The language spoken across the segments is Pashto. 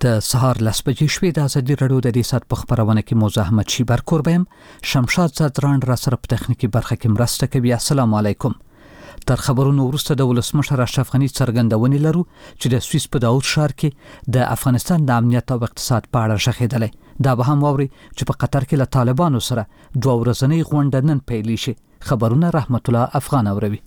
د سهار 10 بجې شوې د ازادي رادیو د دې سات په خبرونه کې موضوع احمد شي برکور بیم شمشاد زادران را سره په تخنیکی برخه کې مرسته کوي. السلام علیکم. تر خبرونو وروسته د ولسمشر اشرف غنی څرګندونې لرو چې د سویس په داود ښار کې د افغانستان د امنیت او اقتصاد په اړه شخېدلې. دا به هم واوري چې په قطر کې له طالبانو سره 2 ورځنۍ غونډه نن پیل شي. خبرونه رحمت الله افغان اوروي.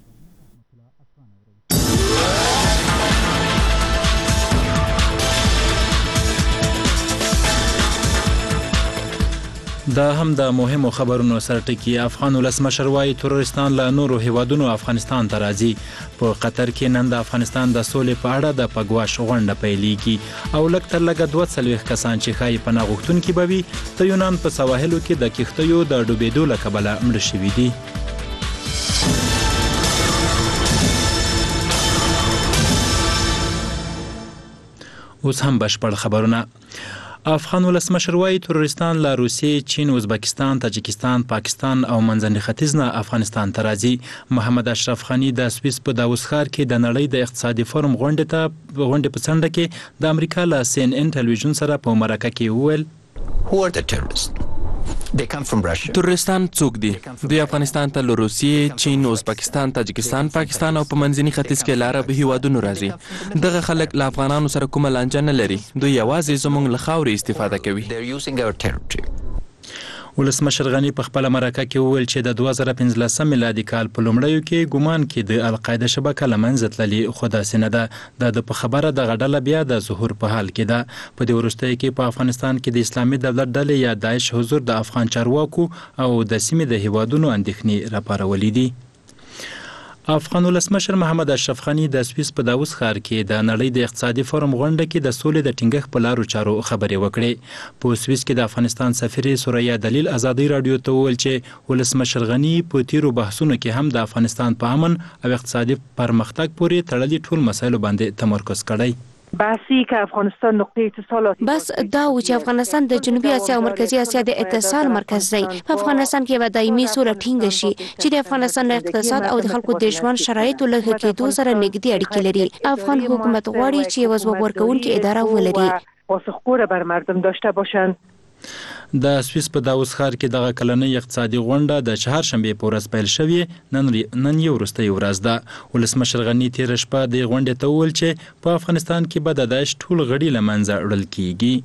دا هم د مهمو خبرونو سره ټکی. افغان ولسمشر وايي تروریستان له نورو هیوادونو افغانستان ته راځي. په قطر کې نن د افغانستان د سولې په اړه د پګواش غونډه پیلېږي او لږ تر لږه 240 کسان چې ښایي پناه غوښتونکي به وي د یونان په سواحلو کې د کښتیو د ډوبېدو له کبله مړه شوي دي. اوس هم بشپړ خبرونه. افغان ولسمشر وايي تروریستان له روسیې، چین، ازبکستان، تاجکستان، پاکستان او منځني ختیځ نه افغانستان ته راځي. محمد اشرف غنی د سویس په داوود ښار کې د نړۍ د اقتصادي فورم غونډې په څنډه کې د امریکا له CNN ټلویزیون سره په مرکه کې وویل Who are the terrorists? They come from Russia. تروریستان څوک دي؟ دوی افغانستان ته له روسیې، چین، ازبکستان، تاجکستان، پاکستان او په منځني ختیځ کې له عربي هیوادونو راځي. دغه خلک له افغانانو سره کومه لانجه نه لري. دوی یوازې زموږ له خاورې استفاده کوي. They're using our territory. ولسمشر غنی په خپل مرکه کې وویل چې د 2015 میلادي کال په لومړیو کې ګومان کې د القاعده شبکه له منځه تللې، خو داسې نه ده. د په خبره دغه ډله بیا د ظهور په حال کې ده. په دې وروستیو کې په افغانستان کې د اسلامي دولت ډلې یا داعش حضور د افغان چارواکو او د سیمې د هیوادونو اندېښنې راپارولې دي. افغان ولسمشر محمد اشرف غنی د سویس په داوود ښار کې د نړۍ د اقتصادي فورم غونډه کې د سولې د ټینګښت په لارو چارو خبرې وکړې. په سویس کې د افغانستان سفیر سوریا دلیل ازادي رادیو ته وویل چې ولسمشر غنی په تیرو بحثونو کې هم د افغانستان په امن او اقتصادي پرمختګ پورې تړلي ټول مسایلو باندې تمرکز کړی. بحثی که افغانستان نقطه اتصالات بس دا و چې افغانستان د جنوبي اسیا او مرکزی اسیا د اتصال مرکز دی. په افغانستان کې به دایمي سوله ټینګه شي چې د افغانستان اقتصاد او د خلکو د ژوند شرایطو له ښه کېدو سره نږدې اړیکې لري. افغان حکومت غواړي چې یو ځواب ورکوونکې اداره ولري، پاسخگوی بر مردم داشته باشند. د سویس په داوود ښار کې دغه کلنۍ اقتصادي غونډه د چهارشنبې په ورځ پیل شوې. نن یو وروستۍ ورځ ده. ولسمشر غنی تېره شپه د غونډې ته وویل چې په افغانستان کې به د داعش ټول غړي له منځه وړل کیږي.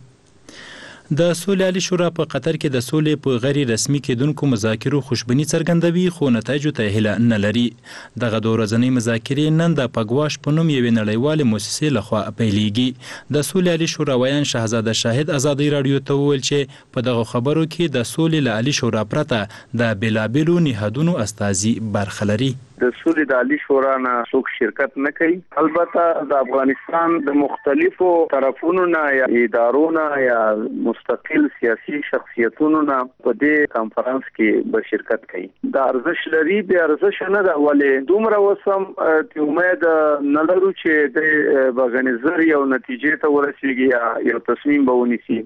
د سولې عالي شورا په قطر کې د سولې په غیر رسمي کېدونکو مذاکرو خوشبیني څرګندوي، خو نتایجو ته هیله نه لري. دغه 2 ورځنۍ مذاکرې نن د پګواش په نوم یوې نړیوالې مؤسسې لخوا پیلېږي. د سولې عالي شورا ویان شهزاده شاهد ازادي رادیو ته وویل چې په دغه خبرو کې د سولې له عالي شورا پرته د بېلابېلو نهادونو استازي برخه لري. د سولې د عالي شورا نه څوک شرکت نه کوي. البته د افغانستان د مختلفو طرفونو نه یا ادارو نه یا مستقل سیاسي شخصیتونو نه په دې کانفرنس کې به شرکت کوي. د ارزش لري به ارزش نه ده، ولې دومره وسم ته امید نه لرو چې د بغنځر یو نتیجې ته ورسیږي یا یو تصمیم به ونیسي.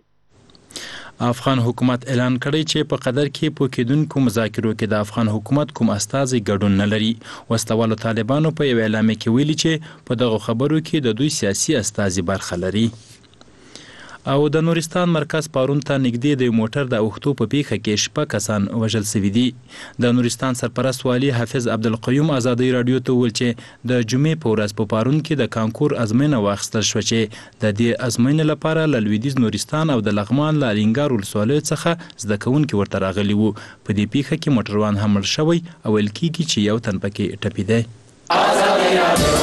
افغان حکومت اعلان کړی چې په قطر کې په کېدونکو مذاکرو کې د افغان حکومت کوم استازي ګډون نه لري. وسلوالو طالبانو په یو اعلامیه کې ویلي چې په دغه خبرو کې د دوی سیاسي استازي برخه لري. او د نورستان مرکز پارون ته نږدې د موټر د اوښتو په پیښه کې 6 کسان وژل شوي دي. د نورستان سرپرست والي حافظ عبدالقیوم ازادي رادیو ته وویل چې د جمعې په ورځ په پارون کې د کانکور ازموینه واخیستل شوه چې د دې ازموینې لپاره له لویدیځ نورستان او د لغمان له الینګار ولسوالیو څخه زده کوونکي ورته راغلي وو. په دې پیښه کې موټروان هم مړ شوی او ویل کېږي چې یو تن پکې ټپېدی.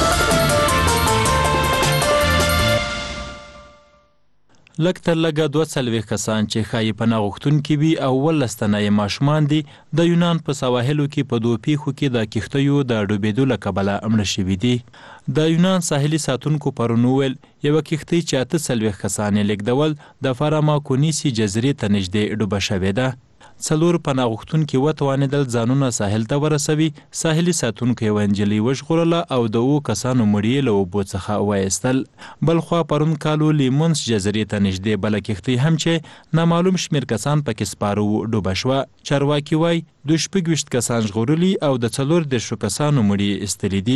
لږ تر لږه 240 کسان چې ښایي پناه غوښتونکي وي او 18 تنه یې ماشومان دي د یونان په سواحلو کې په 2 پیښو کې د کښتیو د ډوبېدو له کبله مړه شوي دي. د یونان ساحلي ساتونکو پرون وویل یوه کښتۍ چې 48 کسان یې لېږدول د فاراماکونیسي جزیرې ته نږدې ډوبه شوې ده. 4 پناه غوښتونکي وتوانېدل ځانونه ساحل ته ورسوي. ساحلي ساتونکو یوه نجلۍ وژغورله او د 7 کسانو مړي یې له اوبو څخه وایستل. بلخوا پرون کالو لیمونس جزیرې ته نږدې بله کښتۍ هم چې نامعلوم شمېر کسان پکې سپاره وو ډوبه شوه. چارواکي وایي 26 کسان ژغورلي او د 14 کسانو مړي ایستلي دي.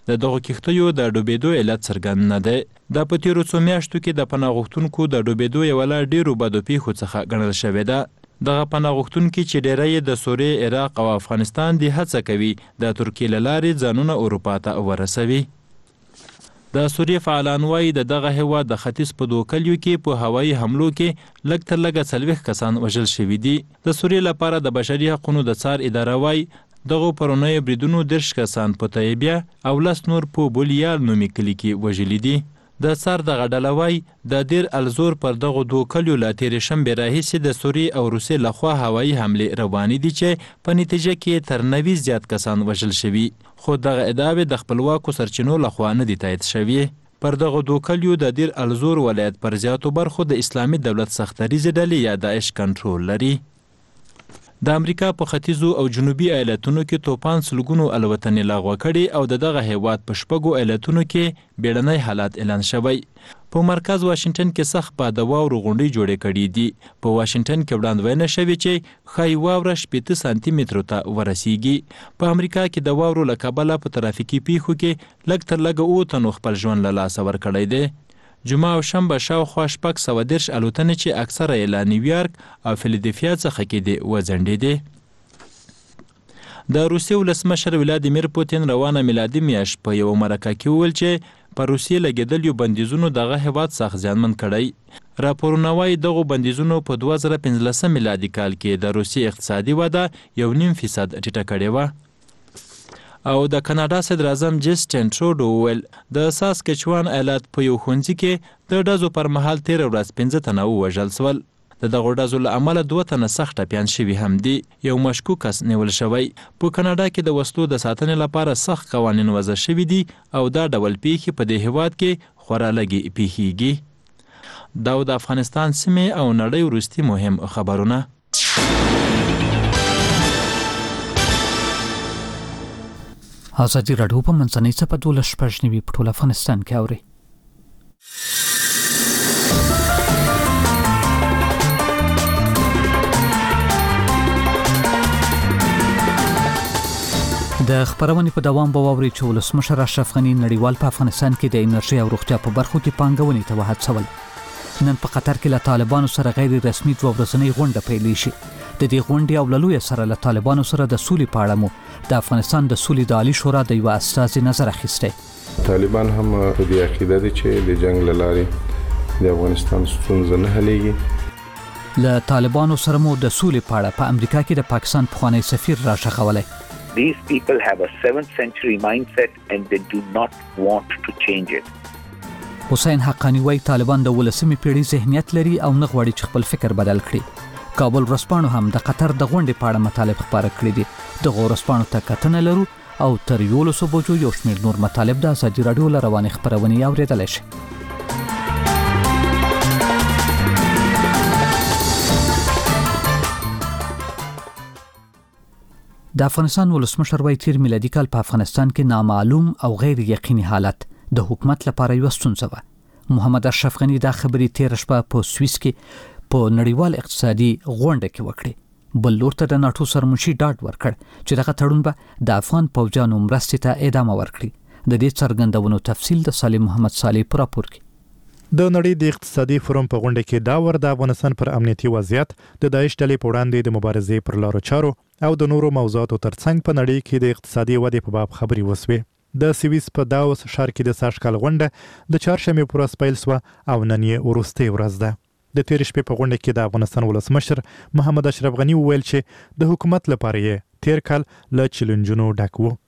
د دغو کښتیو د ډوبېدو علت څرګند نه دی. دا په تیرو څو میاشتو کې د پناه غوښتونکو د ډوبېدو یوه له ډېرو بدو پیښو څخه ګڼل شوې ده. دغه پناه غوښتونکي چې ډیری یې د سوریې، عراق او افغانستان دي هڅه کوي د ترکیې له لارې ځانونه اروپا ته ورسوي. د سوریې فعالان وایي د دغه هیواد د ختیځ په دوه کلیو کې په هوایي حملو کې لږ تر لږه 40 کسان وژل شوي دي. د سوریې لپاره د بشري حقوقو د څار اداره وایي دغو پرونیو بریدونو 10 کسان په طیبیه او 10 نور په بولیال نومي کلي کې وژلي دي. د څار دغه ډله وایي د دیر الزور پر دغو دوه کلیو له تېرې شنبې راهیسې د سوریې او روسیې لخوا هوایي حملې روانې دي چې په نتیجه کې تر 90 زیات کسان وژل شوي، خو دغه ادعاوې د خپلواکو سرچینو لخوا نه دي تایید شوي. پر دغو دوه کلیو د دیر الزور ولایت پر زیاتو برخو د اسلامي دولت سختریزې ډلې یا داعش کنټرول لري. د امریکا په ختیځو او جنوبي ایالتونو کې توپان سلګونو الوتنې لغوه کړي او د دغه هیواد په شپږو ایالتونو کې بیړنی حالات اعلان شوی. په مرکز واشنگټن کې سخت باد او واورو غونډې جوړې کړي دي. په واشنگټن کې وړاندوینه شوې چې ښایي واوره 80 سانتي مترو ته ورسیږي. په امریکا کې د واورو له کبله په ترافیکي پیښو کې لږ تر لږه 7 تنو خپل ژوند له لاسه ورکړی دی. جمعه او شنبه شاوخوا 610 الوتنې چې اکثره یې له نیویارک او فیلادلفیا څخه کېدې وځنډېدې. د روسیې ولسمشر ولادیمیر پوتین روانه میلادي میاشت په یوه مرکه کې وویل چې په روسیې لګېدلیو بندیزونو دغه هیواد سخت زیانمن کړی. راپورونه وایي دغو بندیزونو په 2015 میلادي کال کې د روسیې اقتصادي وده 1.5% ټیټه کړې وه. او د کاناډا صدر اعظم جسټین ټروډو وویل د ساسکچوان ایالت په یو ښوونځي کې د ډزو پر مهال تېره ورځ 15 تنه ووژل سول. د دغو ډزو له امله 2 تنه سخت ټپیان شوي هم دي. یو مشکوک کس نیول شوی. په کاناډا کې د وسلو د ساتنې لپاره سخت قوانین وضع شوي دي او دا ډول پیښې په دې هیواد کې خورا لږې پیښیږي. دا د افغانستان سیمې او نړۍ وروستي مهم خبرونه. ازادي راډیو په منځنۍ څپه 12 په ټول افغانستان کې اوري. د خبرونې په دوام به واوري چې ولسمشر اشرف غني نړیوال په افغانستان کې د انرژي او روغتیا په برخو کې پانګونې ته وهڅول. نن په قطر کې له طالبانو سره غیر رسمي 2 ورځنۍ غونډه پیلې شي. د دې غونډې او لوی سره له طالبانو سره د سولې په اړه مو د افغانستان د سولې د عالی شورا د یو استازي نظر اخیسته. طالبان هم په دې عقیده دي چې د جنگ له لارې د افغانستان ستونزې نه حلېږي. له طالبانو سره مو د سولې په اړه په امریکا کې د پاکستان پخوانی سفیر راښغولی. These people have a 7th century mindset and they do not want to change it. حسین حقانی وایي طالبان د 19مې پیړۍ ذهنیت لري او نه غواړي چې خپل فکر بدل کړي. کابل ورځپاڼو هم د قطر د غونډې په اړه مطالب خپاره کړي دي. دغو ورځپاڼو ته کتنه لرو او تر 11 بجو یو شمېر نور مطالب د ازادي راډیو له روانې خپرونې اورېدلی شي. د افغانستان ولسمشر وایي تیر میلادي کال په افغانستان کې نامعلوم او غیر یقیني حالت د حکومت لپاره یو ستونزه وه. محمد اشرف غني دا خبرې تیر شپه په سویس کې په نړیوال اقتصادي غونډه کې وکړې. بل لور ته د ناټو سرمنشي ډاډ ورکړ چې دغه تړون به د افغان پوځیانو مرستې ته ادامه ورکړي. د دې څرګندونو تفصیل د سالم محمد صالح پر راپور کې. د نړۍ د اقتصادي فورم په غونډه کې دا ور د افغانستان پر امنیتي وضعیت د داعش ډلې په وړاندې د مبارزې پر لارو چارو او د نورو موضوعاتو ترڅنګ په نړۍ کې د اقتصادي ودې په باب خبرې وسوې. د سویس په داوس ښار کې د ساشکال غونډه د چهارشنبې پر ورځ پیل شوه او نن یې وروستۍ ورځ ده. د تېرې شپې په غونډه کې د افغانستان ولسمشر محمد اشرف غني وویل چې د حکومت لپاره یې تېر کال له چیلنجونو ډک و.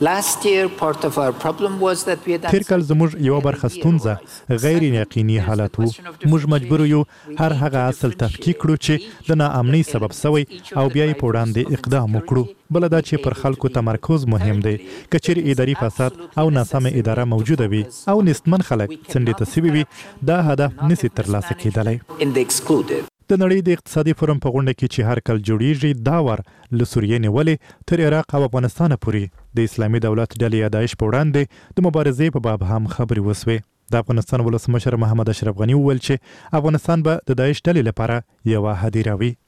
تیر کال زموږ یو برخه ستونزه غیر یقیني حالت وو. موږ مجبور یو هر هغه اصل تفکیک کړو چې د ناامنۍ سبب شوی او بیا یې په وړاندې اقدام وکړو. بل دا چې پر خلکو تمرکز مهم دی. که چیرې اداري فساد او ناسمه اداره موجوده وي او نستمن خلک څنډې ته سوي وي دا هدف نشي ترلاسه کېدلی. د نړۍ د اقتصادي فورم په غونډه کې چې هر کال جوړیږي دا ور له سوریې نیولې تر عراق او افغانستان پورې د اسلامي دولت ډلې یا داعش په وړاندې د مبارزې په باب هم خبرې وسوې. د افغانستان ولسمشر محمد اشرف غني وویل چې افغانستان به د داعش ډلې لپاره یوه هدیره وي.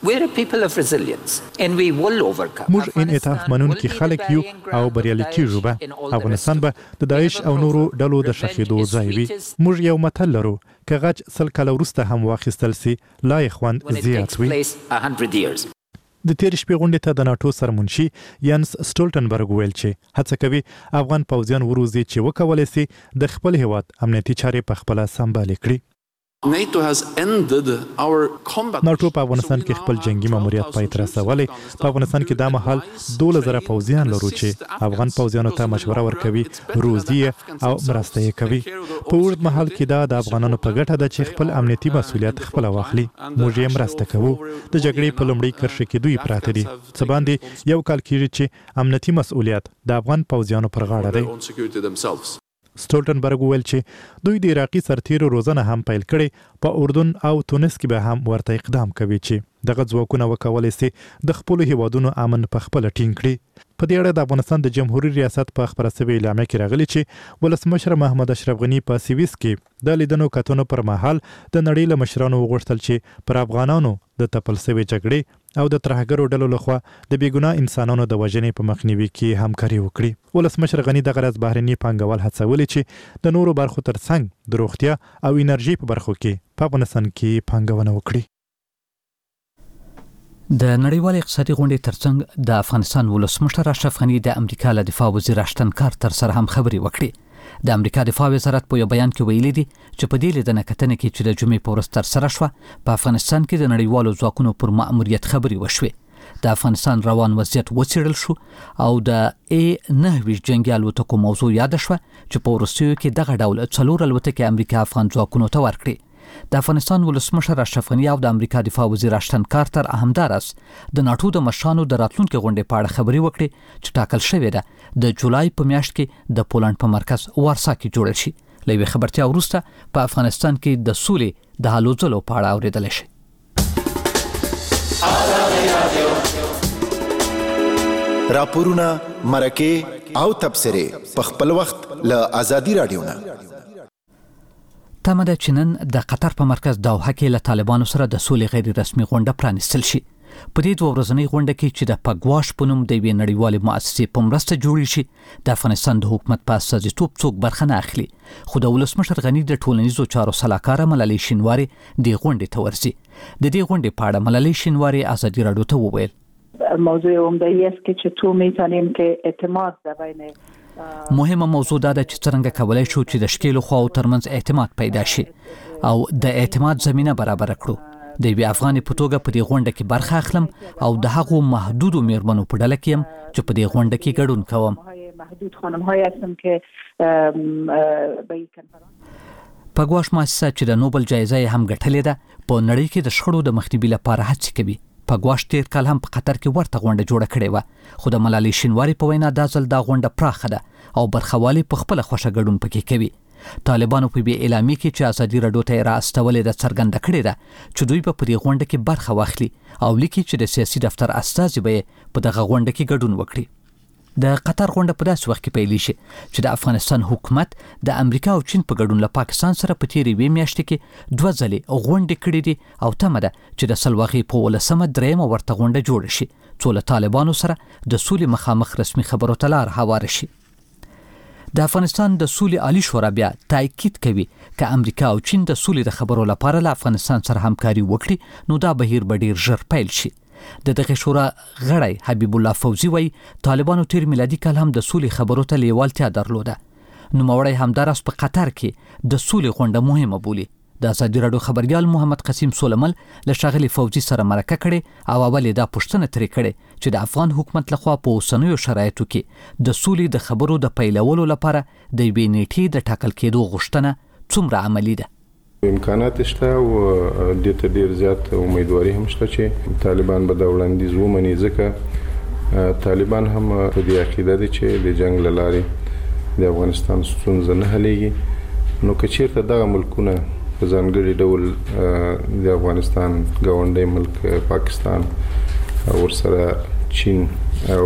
We're a people of resilience and we will overcome. موږ انعطاف منونکي خلک یو او بریالي کیږو به. افغانستان به د داعش او نورو ډلو د شخېدو ځای وي. موږ یو متل لرو که غچ 100 کاله وروسته هم واخیستل سي لا یې خوند زیات وي. د تیر شپې غونډې ته د ناټو سرمنشي یانس سټولټنبرګ ویل چې هڅه کوي افغان پوځیان وروزي چې وکولای سي د خپل هیواد امنیتي چارې په خپل سمبال کړي. NATO has ended our combat. ناټو په افغانستان کې خپل جنگي ماموریت پای ته رسولی. په افغانستان کې دا مهال 12,000 پوځیان لرو چې افغان پوځیانو ته مشوره ورکوي، روزي او مرسته یې کوي. په اوږد مهال کې دا د افغانانو په ګټه ده چې خپل امنیتي مسؤلیت خپل واخلي. موږ یې مرسته کوو. د جګړې په لومړۍ کرښه کې دوی پراته دي. څه باندې یو کال کېږي چې امنیتي مسؤلیت د افغان پوځیانو پر غاړه دی. سټولټنبرګ ویل چې دوی د عراقي سرتیرو روزنه هم پیل کړي. په اردن او تونس کې به هم ورته اقدام کوي چې دغه ځواکونه وکولای سي د خپل هیوادونو امن په خپل ټینګ کړي. په دې اړه د افغانستان د جمهوریت ریاست په خبره شوی اعلامیه کې راغلی چې ولسمشر محمد اشرف غنی په سویس کې د لیدنو کتنو پر مهال د نړۍ له مشرانو وغوښتل چې پر افغانانو د تپل شوی جګړې او د ترهګرو ډلو لخوا د بیګناه انسانانو د وژنې په مخنیوي کې همکاري وکړي. ولسمشر غنی دغه ورځ بهرني پانګوال هڅولي چې د نورو برخو ترڅنګ د روغتیا او انرژي په برخو کې په افغانستان کې پانګونه وکړي. د نړیوال اقتصادي غونډې ترڅنګ د افغانستان ولسمشر اشرف غنی د امریکا له دفاع وزیر اشتن کارتر سره هم خبرې وکړې. د امریکا دفاع وزارت په یو بیان کې ویلي دي چې په دې لیدنه کتنه کې چې د جمعې په ورځ ترسره شوه په افغانستان کې د نړیوالو ځواکونو پر مأموریت خبرې وشوې. د افغانستان روان وضعیت وڅېړل شو او د A-9 جنگي الوتکو موضوع یاد شوه چې په وروستیو کې دغه ډول 4 الوتکې امریکا افغان ځواکونو ته ورکړې. د افغانستان ولسمشر اشرف غنی او د امریکا دفاع وزیر اشتن کارتر همدارس د ناټو د مشرانو د راتلونکي غونډې په اړه خبرې وکړې چې ټاکل شوې ده د جولای په میاشت کې د پولند په مرکز وارسا کې جوړل شي. له یوې خبرتیا وروسته په افغانستان کې د سولې د هلو ځلو په اړه اورېدلی شي. راپورونه، مرکې او تبصرې په خپل وخت له آزادي رادیو نه. تمه ده چې نن د قطر په مرکز دوحه کې له طالبانو سره د سولې غیر رسمي غونډه پرانیستل شي. په دې 2 ورځنۍ غونډه کې چې د پګواش په نوم د یوې نړیوالې مؤسسې په مرسته جوړې شي د افغانستان د حکومت په استازیتوب څوک برخه نه اخلي. خو د ولسمشر غنی د ټولنیزو چارو سلاکاره ملالۍ شینواري د غونډې ته ورځي. د دې غونډې په اړه ملالۍ شینواري آزادي رادیو ته وویل موضوع عمده است که چطور میتونیم که اعتماد در بین مهمه موضوع دا ده چې څنګه کولای شو چې د شکیلو خواو ترمنځ اعتماد پیدا شي او د اعتماد زمينه برابر کړو. د یوې افغانې په توګه په دې غونډه کې برخه اخلم او د هغو محدودو میرمنو په ډله کې یم چې په دې غونډه کې ګډون کوم. محدود خانم‌های هستم که پګواش مؤسسه چې د نوبل جایزه هم ګټلې ده په نړۍ کې د شخړو د مخنیوي لپاره هڅې کوي. پګواش تیر کال هم په قطر کې ورته غونډه جوړه کړې وه خو د ملالۍ شینواري په وینا دا ځل دا غونډه پراخه ده او برخوالي په خپل خوښه ګډون پکې کوي. طالبانو په بي اعلامي کې چې آزادي رادیو ته را استولې د څرګنده کړې ده چې دوی په دې غونډه کې برخه واخلي او لیکي چې د سیاسي دفتر استازي به په دغه غونډه کې ګډون وکړي. د قطر غونډه په داسې وخت کې پیلې شي چې د افغانستان حکومت د امریکا او چین په ګډون له پاکستان سره په تیرې وې میاشتې کې 2 ځلې غونډې کړې دي او تمه ده چې د سلواغې په 13مه درېمه ورته غونډه جوړه شي څو له طالبانو سره د سولې مخامخ رسمي خبرو ته لار هواره شي. د افغانستان د سولې عالی شورا بیا تاکید کوي چې امریکا او چین د سولې د خبرو لپاره له افغانستان سره همکاري وکړي نو دا بهیر به ډیر ژر پیل شي. د دغه شورا غړی حبیب الله فوزي وایي طالبانو تیر میلادي کال هم د سولې خبرو ته لیوالتیا درلوده. نوموړی همدارس په قطر کې د سولې غونډه مهمه بولي. د آزادي رادیو خبريال محمد قسیم سولمل له ښاغلي فوزي سره مرکه کړې او اول دا پوښتنه ترې کړې چې د افغان حکومت لخوا په اوسنیو شرایطو کې د سولې د خبرو د پیلولو لپاره د یوې نیټې د ټاکل کېدو غوښتنه څومره عملي ده. امکانات شته او د ته ډیر زیات امیدواري هم شته چې طالبان به دا وړاندیز ومني ځکه طالبان هم په دې عقیده دي چې د جنگ لارې د افغانستان ستونزه نه حلېږي نو که چیرته دغه ملکونه په ځانګړي ډول د افغانستان ګاونډی ملک پاکستان ورسره چین او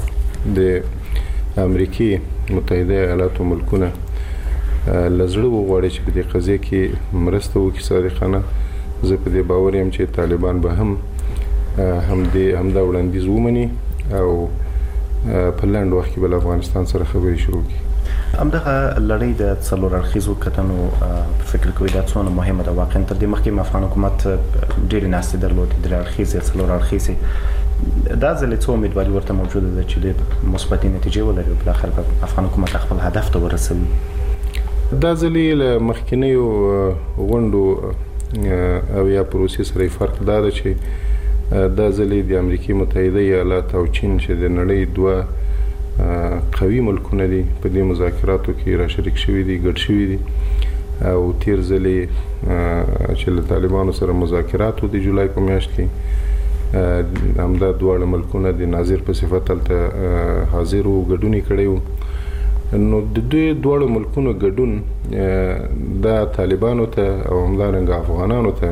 د امریکای متحده ایالاتو ملکونه لزړه وغواړي چې په دې قضیه کې مرسته وکړي صادقانه زه په دې باور یم چې طالبان به هم همدا وړاندیز ومني او په لاندې وخت کې بل افغانستان سره خبرې شروع کړي. همدغه لړۍ د څلور اړخیزو کتنو فکر کوي دا څونه مهمه ده. واقعا تر دې مخکې افغان حکومت ډېرې ناستې درلودې، درې اړخیزې، څلور اړخیزې. دا ځل څه امیدواري ورته موجوده ده چې د مثبتې نتیجې ولري او بالاخره به افغان حکومت خپل هدف ته ورسوي؟ دا ځل له مخکینیو غونډو او یا پروسې سره فرق دا ده چې دا ځل د امریکای متحده ایالات او چین چې د نړۍ دوه قوي ملکونه دي په دې مذاکراتو کې را شریک شوي دي، ګډ شوي دي. او تیر ځلې چې له طالبانو سره مذاکرات د جولای په میاشت کې همدا دواړه ملکونه د ناظر په صفت هلته حاضر وو، ګډون یې کړی وو. نو د دوی دواړو ملکونو ګډون دا طالبانو ته او همدارنګه افغانانو ته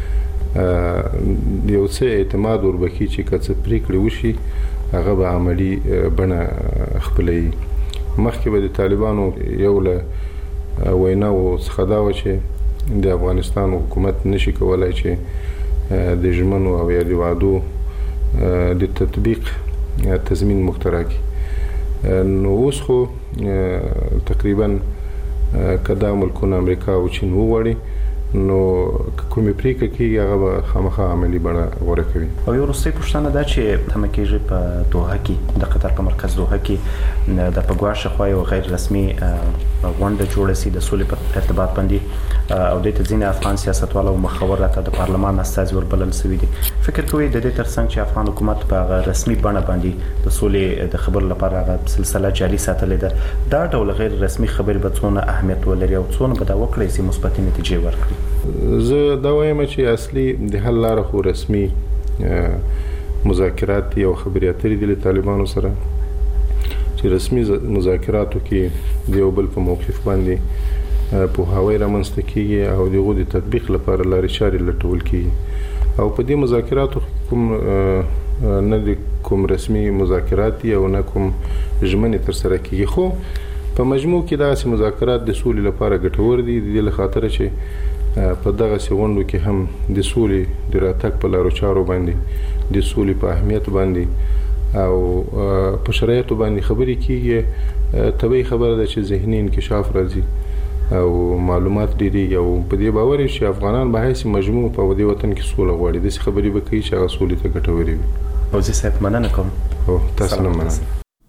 یو څه اعتماد وربکي چې که څه پرېکړې وشي هغه به عملي بڼه خپلوي. مخکې به د طالبانو یو له ویناوو څخه دا وه چې د افغانستان حکومت نشي کولی چې د ژمنو او یا د وعدو د تطبیق تضمین مخترع کړي. نو اوس خو تقریبا که دا ملکونه امریکا او چین وغواړي نو کومې پریکړې کېږي هغه به خامخا عملي بڼه غوره کوي. او یو وروستۍ پوښتنه دا چې تمه کېږي په دوحه کې، د قطر په مرکز دوحه کې د پګوا شخوا یو غیر رسمي غونډه جوړه سي د سولې په ارتباط باندې او د ځینې افغان سیاستوال او مخور راته د پارلمان استازي وربلل شوي دي. فکر کوي د دې ترڅنګ چې افغان حکومت په رسمي بڼه باندې د سولې د خبرو لپاره سلسله جاري ساتلې ده، دا ډول غیر رسمي خبرې به څونه اهمیت ولري او څونه به دا وکړي چې مثبتې نتیجې ورکړي؟ زه دا وایم چې اصلي د حل لاره خو رسمي مذاکرات دي او خبرې اترې دي له طالبانو سره، چې رسمي مذاکراتو کې د یو بل په موقف باندې پوهاوی رامنځته کېږي او د هغو د تطبیق لپاره لارې چارې لټول کېږي. او په دې مذاکراتو کوم نه د کوم رسمي مذاکرات دي او نه کوم ژمنې ترسره کېږي، خو په مجموع کې داسې مذاکرات د سولې لپاره ګټور دي. د دې له خاطره چې په دغسې غونډو کې هم د سولې د راتګ په لارو چارو باندې، د سولې په اهمیت باندې او په شرایطو باندې خبرې کېږي. طبیعي خبره ده چې ذهني انکشاف راځي او معلومات ډېرېږي او په دې باور یو چې افغانان به هسې مجموع په دې وطن کې سوله غواړي، داسې خبرې به کوي چې هغه سولې ته ګټورې وي. فوزي صاحب مننه کوم. تاسو نه مننه.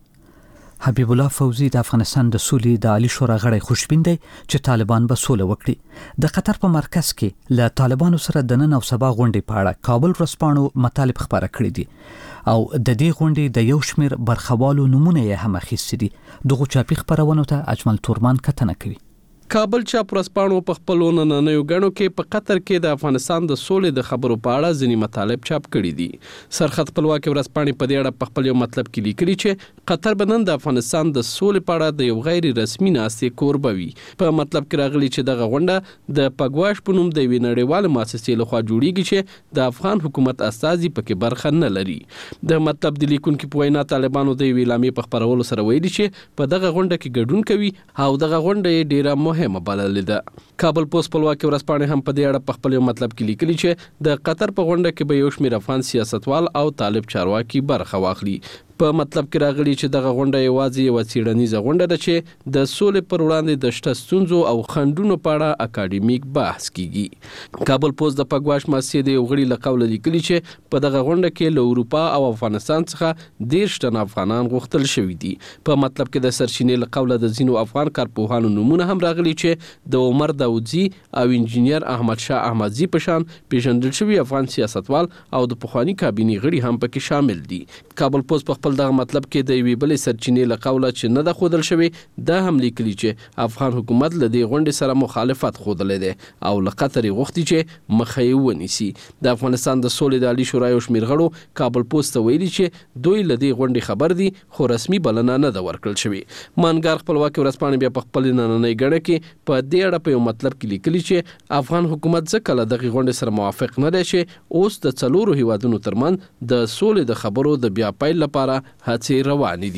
حبیب الله فوزي د افغانستان د سولې د عالی شورا غړی خوشبین دی چې طالبان به سوله وکړي. د قطر په مرکز کې له طالبانو سره د نن او سبا غونډې په اړه کابل ورځپاڼو مطالب خبره کړې دي او د دې غونډې د یو شمېر برخوالو نمونه یې هم اخیستي دي. دغه چاپي خبرونو ته اجمل تورمان کتنه کوي. کابل چاپ ورځپاڼو په خپلو نننیو غړو کې په قطر کې د افغانستان د سولې د خبرو په اړه ځینې مطالب چاپ کړي دي. سرخط خپلواکي ورځپاڼې په دې اړه په خپل یو مطلب کې لیکلي چې قطر به نن د افغانستان د سولې په اړه د یو غیر رسمي ناستې کوربه وي. په مطلب کې راغلي چې دغه غونډه د پګواش په نوم د یوې نړیوالې مؤسسې لخوا جوړیږي چې د افغان حکومت استازي پکې برخه نه لري. د مطلب د لیکونکو په وینا طالبانو د یوې اعلامیې په خپرولو سره ویلي چې په دغه غونډه کې ګډون کوي او دغه غونډه یې ډیره مهمه بللې ده. کابل پوسټ خپلواکي ورځپاڼې هم په دې اړه په خپل یو مطلب کې لیکلي چې د قطر په غونډه کې به یو شمېر افغان سیاستوال او طالب چارواکي برخه واخلي. په مطلب کې راغلي چې دغه غونډه یوازې یو څېړنیزه غونډه ده چې د سولې پر وړاندې د شته ستونزو او خنډونو په اړه اکاډمیک بحث کیږي. کابل پوسټ د پګواش مؤسسې د یو غړي له قوله لیکلي چې په دغه غونډه کې له اروپا او افغانستان څخه 13 تن افغانان غوښتل شوي دي. په مطلب کې د سرچینې له قوله د ځینو افغان کارپوهانو نومونه هم راغلي چې د عمر داودزي او انجینیر احمد شاه احمدزي په شان پیژندل شوي افغان سیاستوال او د پخوانی کابینې غړي هم پکې شامل دي. کابل پوسټ په خپل دغه مطلب کې د یوې بلې سرچینې له قوله چې نه ده ښودل شوې دا هم لیکلي چې افغان حکومت له دې غونډې سره مخالفت ښودلی دی او له قطر یې غوښتي چې مخه یې ونیسي. د افغانستان د سولې د عالي شورا یو شمېر غړو کابل پوسټ ته ویلي چې دوی له دې غونډې خبر دي خو رسمي بلنه نه ده ورکړل شوې. مانګار خپلواکي ورځپاڼې بیا په خپل نننۍ غړه کې په دې اړه په یو مطلب کې لیکلي چې افغان حکومت ځکه له دغې غونډې سره موافق نه دی چې اوس د 4 هیوادونو ترمنځ د سولې د خبرو د بیا پیل لپاره هڅې روانې دي.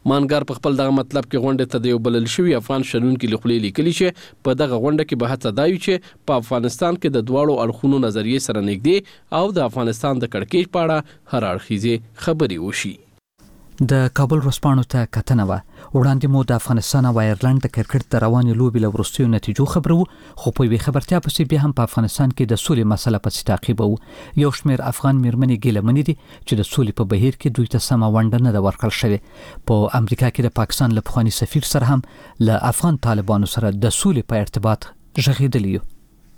مانګار په خپل دغه مطلب کې غونډه ته د یو بلل شوی افغان شنونکو لخوا لیکلي چې په دغه غونډه کې به هڅه دایو چې په افغانستان کې د دواړو اړخونو نظریې سره نږدې او د افغانستان د کړکېچ په اړه هر اړخیزې خبرې وشي. د کابل ورځپاڼو ته کتنه وه. وړاندې مو د افغانستان او ایرلند د کرکټ د روانې لوبې له وروستیو نتیجو خبرو، خو په یوې خبرتیا پسې بیا هم په افغانستان کې د سولې مسله پسې تعقیبو. یو شمېر افغان میرمنې ګیله منې دي چې د سولې په بهیر کې دوی ته سمه ونډه نه ده ورکړل شوې. په امریکا کې د پاکستان له پخواني سفیر سره هم له افغان طالبانو سره د سولې په ارتباط غږېدلي یو.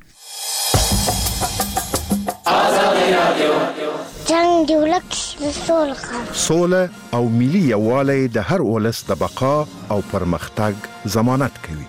جنگ دی ولک د سوله او ملي یووالی د هر ولس د بقا او پرمختګ ضمانت کوي.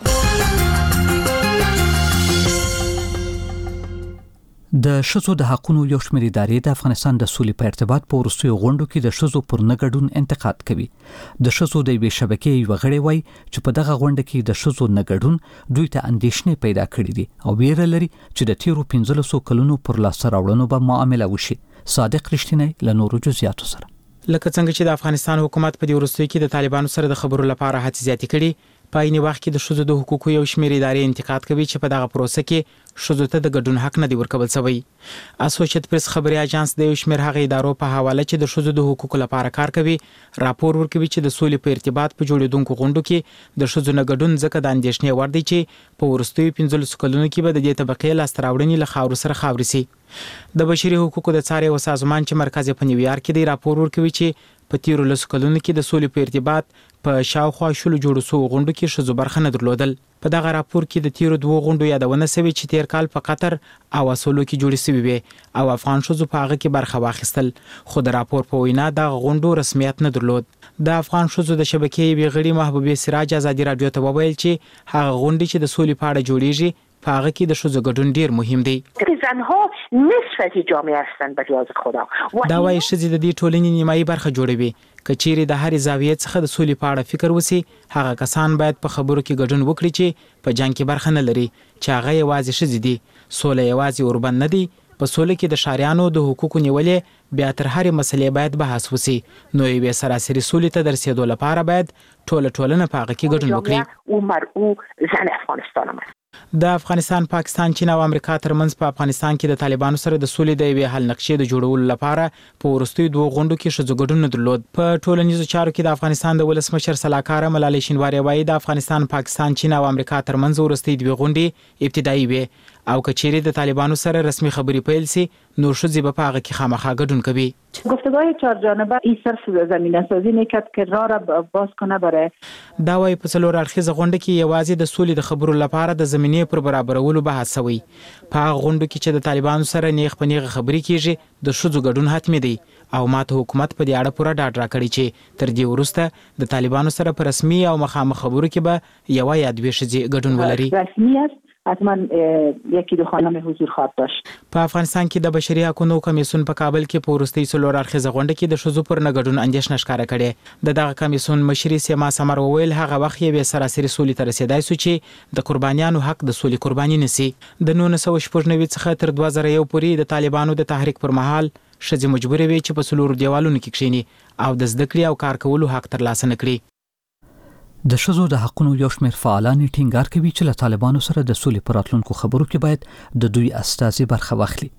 د ښځو د حقوقو یو شمېر ادارې د افغانستان د سولې په ارتباط په وروستیو غونډو کې د ښځو پر نه ګډون انتقاد کوي. د ښځو د یوې شبکې یوه غړې وایي چې په دغه غونډه کې د ښځو نه ګډون دوی ته اندېښنې پیدا کړي دي او ویره لري چې د تیرو 15 کلونو پر لاسته راوړنو به معامله وشي. صادق رښتینی له نورو جزئیاتو سره. لکه څنګه چې د افغانستان حکومت په دې وروستیو کې د طالبانو سره د خبرو لپاره هڅې زیاتې کړي، په عین وخت کې د ښځو د حقوقو یو شمېر ادارې انتقاد کوي چې په دغه پروسه کې ښځو ته د ګډون حق نه دی ورکول شوی. اسوسییټ پریس خبري اژانس د یو شمېر هغه ادارو په حواله چې د ښځو د حقوقو لپاره کار کوي راپور ورکوي چې د سولې په ارتباط په جوړیدونکو غونډو کې د ښځو نه ګډون ځکه د اندېښنې وړ دی چې په وروستیو 15 کلونو کې به د دې طبقې لاسته راوړنې له خاورو سره خاورې سي. د بشري حقوقو د څار یو سازمان چې مرکز په نیویارک کې دی راپور ورکوي چې په تیرو 10 کلونو کې د سولې په ارتباط په شاوخوا 10 جوړو سو غونډو کې ښځو برخه نه درلودل. په دغه راپور کې د تیرو 2 غونډو یادونه شوې چې تیر کال په قطر او اصولو کې جوړې شوې وي او افغان ښځو په هغه کې برخه واخیستل، خو د راپور په وینا د غونډو رسمیت نه درلود. د افغان ښځو د شبکې ویغړي محبوبې سراج ازادي رادیو ته وویل چې هغه غونډې چې د سولې په اړه جوړیږي په هغه کې د ښځو ګډون ډیر مهم دی. زنها نصف از جامعه هستند به ریاض خدا. دا وايي ښځې د دې ټولنې نیمایي برخه جوړوي. کچېری د هرې زاویې څخه د سولې په اړه فکر وسی، هغه کسان باید په خبرو کې ګډون وکړي چې په جنگ کې برخه نه لري، چې هغه یوازې ښځې دي. سوله یوازې اوربند نه دی. په سوله کې د شاریانو د حقوقو نیولې بیا تر هرې مسلې باید بحث وسی. نو یې سراسري سولې ته درسېدو لپاره باید ټولنه په هغه کې ګډون وکړي. او مرء زن افغانستان د افغانستان، پاکستان، چین او امریکا ترمنځ په افغانستان کې د طالبانو سره د سولې د یوې حل نقشې د جوړولو لپاره په وروستیو 2 غونډو کې ښځو ګډون نه درلود. په ټولنیزو چارو کې د افغانستان د ولسمشر سلاکار ملالۍ شینواری وایي د افغانستان، پاکستان، چین او امریکا ترمنځ وروستۍ 2 غونډې ابتدایي وي او کچېری د طالبانو سره رسمي خبرې پیل سي نو ښځې به په هغه کې خامخا ګډون کوي. گفتگوهای 4 جانبه این صرف زمینه سازی میکرد که راه را باز کنه برای دا وايي په څلور اړخیزه غونډه کې یوازې د سولې د خبرو لپاره د زمینې پر برابرولو بحث شوی. په هغه غونډه کې چې د طالبانو سره نیغ په نیغه خبرې کیږي د ښځو ګډون حتمي دی او ماته حکومت په دې اړه پوره ډاډ راکړي چې تر دې وروسته د طالبانو سره په رسمي او مخامخ خبرو کې به یو یا دوه ښځې ګډون ولري. رسمي است حتما یکی دو خانم حضور خواهد داشت. په افغانستان کې د بشري حقوقو کمیسیون په کابل کې په وروستي څلور اړخیزه غونډه کې د ښځو پر نه ګډون اندېښنه ښکاره کړې. دغه کمیسیون مشري سیما سمر وویل هغه وخت یې سراسري سولې ته رسیدای سو چې د قربانیانو حق د سولې قرباني نسی. د 1999 څخه تر 2001 پورې د طالبانو د تحریک پر مهال ښځې مجبورې وي چې په څلورو دیوالونو کې کښیني او د زده کړې او کار کولو حق ترلاسه نه کړي. د ښځو د حقوقو یو شمېر فعالان ټینګار کوي چې له طالبانو سره د سولې پر راتلونکو خبرو کې باید د دوی استازي برخه واخلي.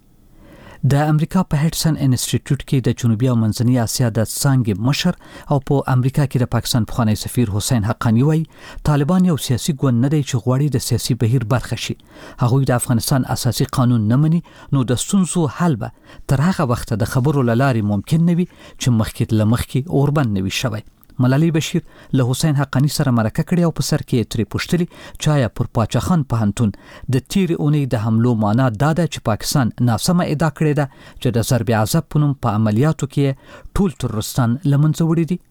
د امریکا په هډسن انسټیټیوټ کې د جنوبي او منځنۍ اسیا د څانګې مشر او په امریکا کې د پاکستان پخوانی سفیر حسین حقانی وایي طالبان یو سیاسي ګوند نه دی چې غواړي د سیاسي بهیر برخه شي. هغوی د افغانستان اساسي قانون نه مني، نو د ستونزو حل به تر هغه وخته د خبرو له لارې ممکن نه وي چې مخکې له مخکې اوربند نه وي شوی. ملالۍ بشیر له حسین حقانی سره مرکه کړې او په سر کې ترې پوښتلي چې آیا پر پاچا خان پوهنتون د تیرې اونۍ د حملو معنا دا ده چې پاکستان ناسمه ادعا کړې ده چې د ضرب عذاب په نوم په عملیاتو کې ټول ترورستان له منځه وړي دي.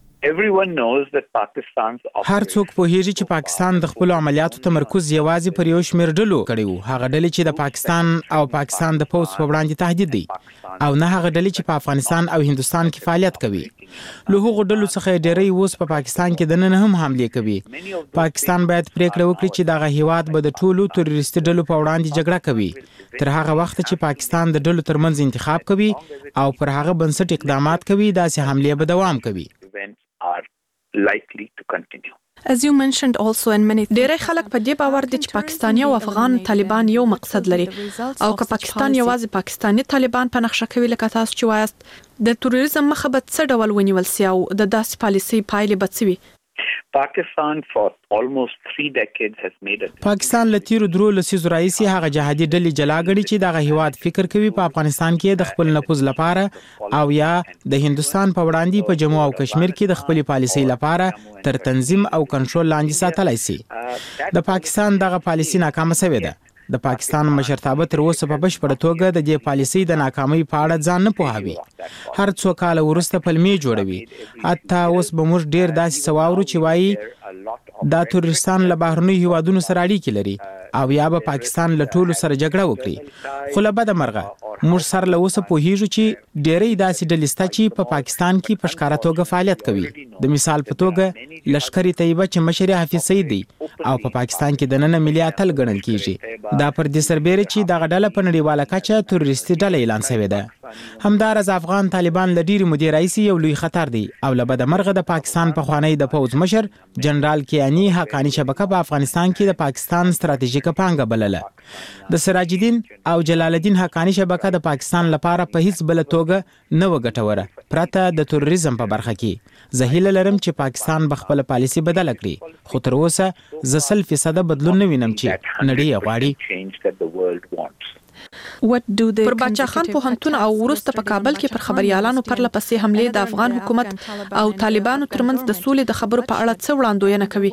هر څوک پوهیږي چې پاکستان د خپل عملیاتو تمرکز یوازې پر یو شمېر ډلو کړی وو، هغه ډلې چې د پاکستان او پاکستان د پوځ په وړاندې تهدید دي او نه هغه ډلې چې په افغانستان او هندستان کې فعالیت کوي. له هغو ډلو څخه ډېری اوس په پاکستان کې دننه هم حملې کوي. پاکستان باید پریکړه وکړي چې دغه هیواد به د ټولو تروریستي ډلو په وړاندې جګړه کوي تر هغه وخت چې پاکستان د ډلو ترمنځ انتخاب کوي او پر هغه بنسټ اقدامات کوي داسې حملې به دوام کوي. likely to continue. As you mentioned also in many ډېری خلک په دې باور دي چې پاکستاني او افغان طالبان یو مقصد لري او که پاکستان یوازې پاکستاني طالبان په نقشه کوي لکه تاسو چې وایاست د تروریزم مخه به څه ډول ونیول سي او د داسې پالیسي پایلې به څه وي؟ Pakistan for almost 3 decades has made a پاکستان له تیرو درو لسیزو راهیسې هغه جهادي ډلې جلا کړي چې دغه هیواد فکر کوي په افغانستان کې د خپل نفوذ لپاره او یا د هندستان په وړاندې په جمهور او کشمیر کې د خپل پالیسي لپاره تر تنظیم او کنټرول لاندې ساتلای شي. د پاکستان دغه پالیسي ناکامه شوې ده. د پاکستان مشرتابه تر اوسه په بشپړه توګه د دې پالیسي د ناکامۍ په اړه ځان نه پوهاوي. هر څو کال وروسته پلمې جوړوي. حتی اوس به موږ ډیر داسې سواورو چې وایي دا ترورستان له بهرنیو هیوادونو سره اړیکې لري او یا به پاکستان له ټولو سره جګړه وکړي. خو له بده مرغه موږ سره له اوسه پوهیږو چې ډیرې داسې ډلې شته چې په پاکستان کې په ښکاره توګه فعالیت کوي. د مثال په توګه لشکر طیبه چې مشر حافظ سعید دی او په پاکستان کې د نن ملي اتل ګڼل کیږي. دا پر دې سربېره چې دغه ډله په نړیواله کچه تروریستي ډله اعلان شوې ده. همدارس افغان طالبان له ډېرې مودې راهیسې یو لوی خطر دی او له بده مرغه د پاکستان پخوانی د پوځ مشر جنرال کیانی حقانی شبکه په افغانستان کې د پاکستان ستراتیژیکه پانګه بلله. د سراج الدین او جلال الدین حقانی شبکه د پاکستان لپاره په هیڅ بل توګه نه و ګټوره پرته د تروریزم په برخه کې. زه هیله لرم چې پاکستان به خپل پالیسي بدله کړي خو تر اوسه زه 100% بدلون نه وینم چې نړۍ یې غواړي. پر باچا خان پوهنتون او وروسته په کابل کې پر خبريالانو پرله پسې حملې د افغان حکومت او طالبانو ترمنځ د سولې د خبرو په اړه څه وړاندوینه کوي؟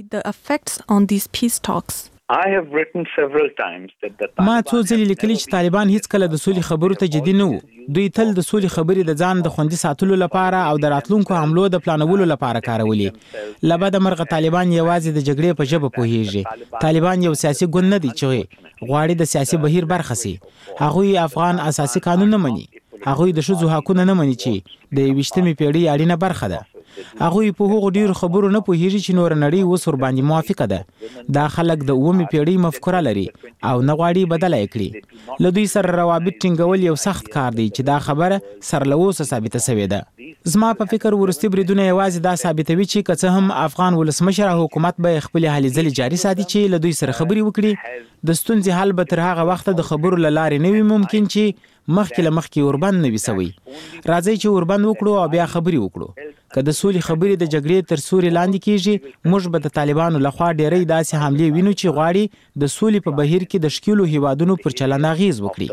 ما څو ځلې لیکلي چې طالبان هیڅ کله د سولې خبرو ته جدي نه وو. دوی تل د سولې خبرې د ځان د خوندي ساتلو لپاره او د راتلونکو حملو د پلانولو لپاره کارولې. له بده مرغه طالبان یوازې د جګړې په ژبه پوهیږي. طالبان یو سیاسي ګوند نه دی چې غواړي د سیاسي بهیر برخه سي. هغوی افغان اساسي قانون نه مني. هغوی د ښځو حقونه نه مني چې د 21مې پیړۍ اړینه برخه ده. هغوی په هغو ډیرو خبرو نه پوهیږي چې نور نړۍ اوس ورباندې موافقه ده. دا خلک د 9مې پیړۍ مفکوره لري او نه غواړي بدله یې کړي. له دوی سره روابط ټینګول یو سخت کار دی چې دا خبره سر له اوسه ثابته شوې ده. زما په فکر وروستي بریدونه یوازې دا ثابتوي چې که څه هم افغان ولسمشر او حکومت به خپل هلې ځلې جاري ساتي چې له دوی سره خبرې وکړي. د ستونزې حل به تر هغه وخته د خبرو له لارې نه وي ممکن چې مخکې اوربند نه وي سوی. راځئ چې اوربند وکړو او بیا خبرې وکړو. که د سولې خبرې د جګړې تر سوري لاندې کیږي موږ به د طالبانو لخوا ډېرې داسې حملې وینو چې غواړي د سولې په بهیر کې د شکیلو هیوادونو پر چلند اغیز وکړي.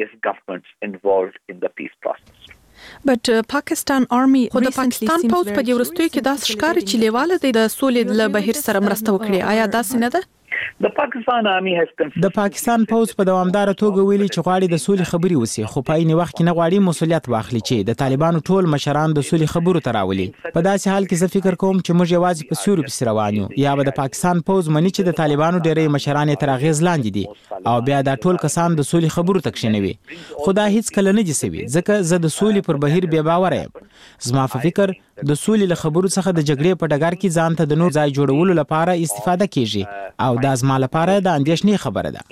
خو د پاکستان پوځ په دې وروستیو کې داسې ښکاري چې لیواله دی د سولې له بهیر سره مرسته وکړي. آیا داسې نه ده؟ د پاکستان پوځ په دوامداره توګه ویلي چې غواړي د سولې خبرې وسی خو په عین وخت کې نه غواړي مسؤلیت واخلي چې د طالبانو ټول مشران د سولې خبرو ته راولي. په داسې حال کې زه فکر کوم چې موږ یوازې په سیوري پسې روان یو یا به د پاکستان پوځ مني چې د طالبانو ډېرې مشران تر اغیز لاندې دي او بیا دا ټول کسان د سولې خبرو ته کښینوي. خو دا هیڅ کله نه دي سوي ځکه زه د سولې پر بهیر بې باوره یم. زما په فکر د سولې له خبرو څخه د جګړې په ډګر کې ځان ته د نور ځای جوړولو لپاره استفاده کیږي او دا زما لپاره د اندېښنې خبره ده.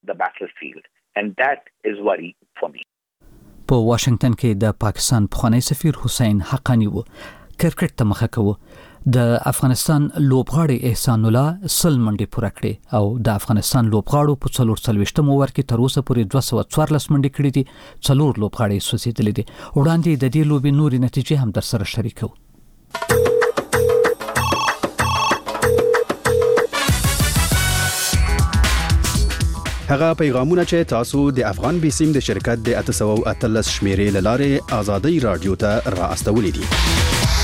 په واشنگټن کې د پاکستان پخوانی سفیر حسین حقانی و کرکټ ته مخه کوي. د افغانستان لوبغاړي احسان الله 100 منډې پوره کړې او د افغانستان لوبغاړو په 44 اوور کې تر اوسه پورې 214 منډې کړې دي. 4 لوبغاړي سوځېدلي دي. وړاندې د دې لوبې نورې نتیجې هم در سره شریکو. هغه پیغامونه چې تاسو د افغان بیسیم د شرکت د 813 شمیرې لاره آزادۍ رادیو ته را استولې دي.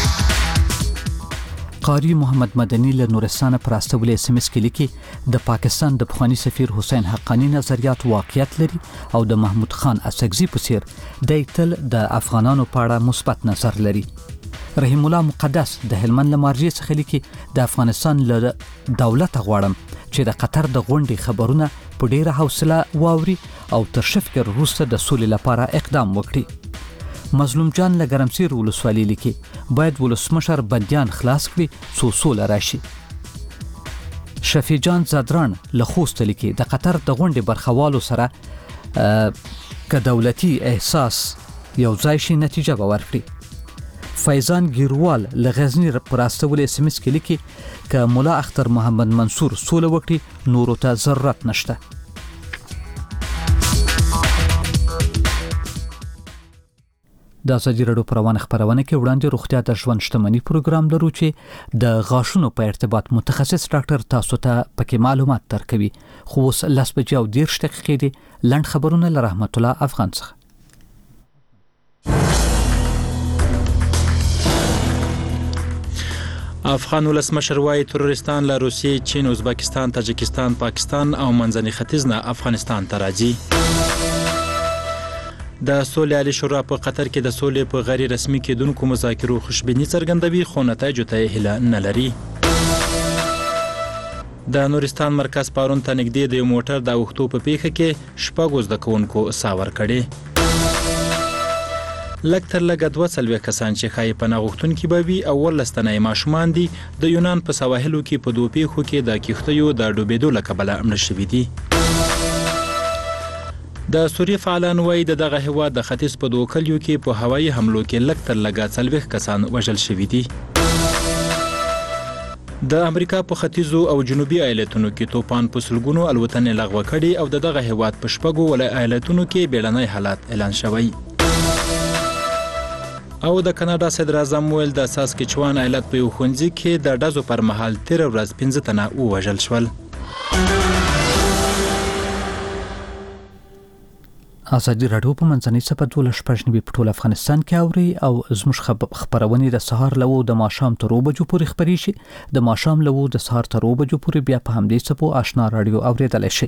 قاری محمد مدنی له نورستان پر استولې اس ام اس کې لیکي د پاکستان د پخوانی سفیر حسین حقانی نظریات واقعیت لري او د محمود خان اسکزي په څیر د تل د افغانانو په اړه مثبت نظر لري. رحیم الله مقدس د هلمند لمارجی څخه لیکي د افغانستان له دولت غواړم چې د قطر د غونډې خبرونه په ډیره حوصله واوري او تر شفکر وروسته د سولې لپاره اقدام وکړي. مظلوم جان له ګرمسیر ولسوالۍ لیکي باید ولسمشر بندیان خلاص کړي څو سوله راشي. شفیع جان زادران له خوست لیکي د قطر د غونډې برخوالو سره که دولتي احساس یو ځای شي نتیجه به ورکړي. فیضان ګیروال لغزنی پر استول اس ام اس کې لیکي ک مولا اختر محمد منصور سوله وکړي نورو ته ضرورت نشته. د ازادي راډیو پروانه خبرونه کې وړاندې روغتیا د ژوند شتمنۍ پروګرام لرو چې د غاښونو په ارتباط متخصص ډاکټر تاسو ته پکې معلومات درکوي. خو اوس 10:10 دقیقې دي. لنډ خبرونه له رحمت الله افغان څخه. افغان ولسمشر وايي تروریستان له روسیې، چین، ازبکستان، تاجکستان، پاکستان او منځني ختیځ نه افغانستان ته راځي. د سولې عالی شورا په قطر کې د سولې په غیر رسمي کېدونکو مذاکرو خوشبیني څرګندوي، خو نتایجو ته هیله نه لري. د نورستان مرکز پارون ته نږدې د یو موټر د اوښتو په پیښه کې 6 زده کوونکو ساه ورکړې. لږ تر لږه 2 کسان چې ښایي پناه غوښتونکي به وي او 18 تنه ماشومان دي د یونان په سواحلو کې په 2 پیښو کې د کښتیو د ډوبېدو له کبله مړه شوي دي. د سوریې فعالان وایي دغه هیواد د ختیځ په 2 کلیو کې په هوایي حملو کې لږ تر لږه 40 کسان وژل شوي دي. د امریکا په ختیځو او جنوبي ایالتونو کې توپان په سلګونو الوتنې لغوه کړي او دغه هیواد په 6 ایالتونو کې بیړنی حالت اعلان شوی. او د کاناډا صدر اعظم ویل د ساسکچوان ایالت په یو ښوونځي کې د ډزو پر مهال 13 ورځ 15 تنه ووژل شول. ازادي راډیو په منځنۍ صفحه 12 په ټول افغانستان کې اوري او زموږ خبرونه د سهار لوو د ماښام تر 2 بجو پورې خبري شي. د ماښام لوو د سهار تر 2 بجو پورې بیا په همدې صفو آشنا راډیو اوریدل شي.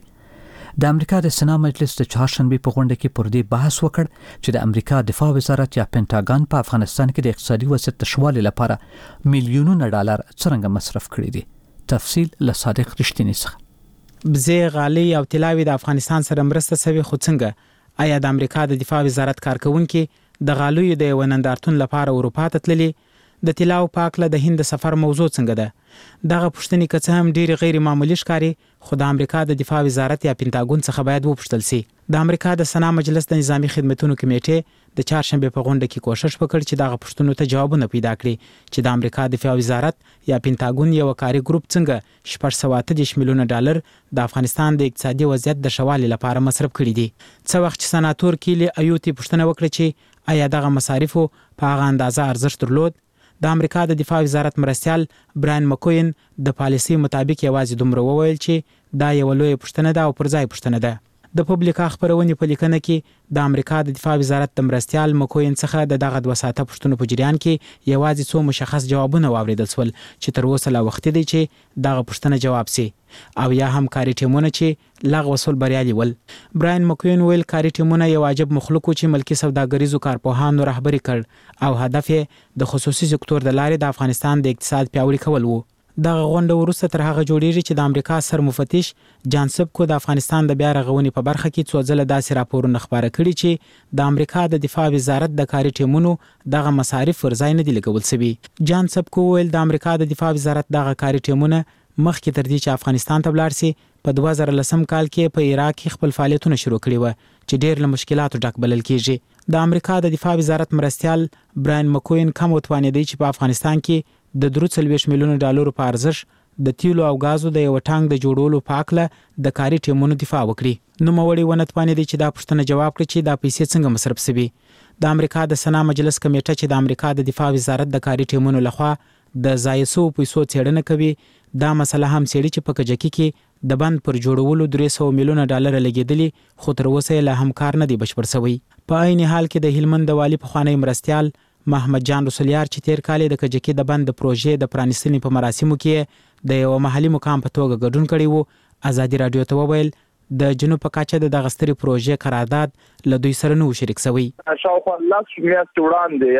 د امریکا د سنا مجلس د چهارشنبه په غونډه کې پر دې بحث وکړ چې د امریکا دفاع وزارت یا پینټاګان په افغانستان کې د اقتصادي وضعیت تشوال لپاره میلیونونه ډالر څنګه مصرف کړي دي. تفصیل له صادق رښتینی څخه. بزې غالي او طلاوي د افغانستان سره مرسته سوي، خو څنګه آیا د امریکا د دفاع وزارت کارکونکو د غالوی د ونندارتون لپاره اروپا ته تللي؟ د طلاو پاکله د هند سفر موضوع څنګه ده؟ دغه پوښتنې که څه هم ډېری غیر معمولی ښکاري، خو د امریکا د دفاع وزارت یا پینټاګون څخه باید وپوښتل شي. د امریکا د سنا مجلس د نظامی خدمتونو کمیټې د چهارشنبه په غونډه کې کوشش وکړ چې دغه پوښتنو ته جوابونه پیدا کړي چې د امریکا دفاع وزارت یا پینټاګون یو کاري ګروپ څنګه 630 میلیونه ډالر د افغانستان د اقتصادي وضعیت د شوالي لپاره مصرف کړي دي. څه وخت چې سناتور کیلی ایوتی پوښتنه وکړه چې آیا دغه مصارفو په هغه اندازه ارزښت درلود، د امریکا د دفاع وزارت مرستیال براین مکوین د پالیسي مطابق یوازې دومره وویل چې دا یو لوی پوښتنه ده او پر ځای پوښتنه ده. د پبلیکا خبرونې په لیکنه کې د امریکا د دفاع وزارت د مرستیال مکوین څخه دغه 2 ساعته پوښتنو په جریان کې یوازې څو مشخص جوابونه واوریدل شول چې تر اوسه لا وخت دی چې دغه پوښتنه جواب شي او یا هم کاري ټیمونه چې لغوه وصول بریالي ول. براین مکوین ویل کاري ټیمونه یو عجب مخلوق چې ملکی سوداګریزو کارپوهانو رهبري کړ او هدف یې د خصوصي سکتور د لارې د افغانستان د اقتصاد پیاوړي کول وو. دغه غونډه وروسته تر هغه جوړیږي چې د امریکا سر مفتش جان سبکو د افغانستان د بیا رغونې په برخه کې څو ځله داسې راپورونه خبره کړي چې د امریکا د دفاع وزارت د کاري ټیمونو دغه مصارف ورځای نه دي لګول شوي. جان سبکو ویل د امریکا د دفاع وزارت دغه کاري ټیمونه مخکې تر دې چې افغانستان ته ولاړ شي په 2010 کال کې په عراق کې خپل فعالیتونه شروع کړي و چې ډېر له مشکلاتو ډک بلل کیږي. د امریکا د دفاع وزارت مرستیال براین مکوین کوم وتوانیدي چې په افغانستان کې د 43 میلیونه ډالرو په ارزښت د تیلو او غازو د یو ټانک د جوړولو په اړه د کاري ټیمونو دفاع وکړي. نو موري ونتوانیدي چې دا پوښتنه جواب کړي چې دا پیسې څنګه مصرف شوي. د امریکا د سنا مجلس کمیټه چې د امریکا د دفاع وزارت د کاري ټیمونو لخوا د ضایع شوو پیسو څېړنه کوي، دا مسله هم څېړي چې په کجکي کې د بند پر جوړولو 300 میلیونه ډالر لګیدلي، خو تر اوسه لا هم کار نه دی بشپړ شوی. په عین حال کې د هلمند د والی پخوانی مرستیال محمد جان رسولیار چې تیر کال د کجکي د بند د پروژې د پرانیستنې په مراسمو کې د یو محلي مقام په توګه ګډون کړی وو. ازادي راډیو ته وویل د جنوب په کچه د دغه سترې پروژې قرارداد له دوی سره نو شریک شوی. شاوخوا لاس میاشتې وړاندې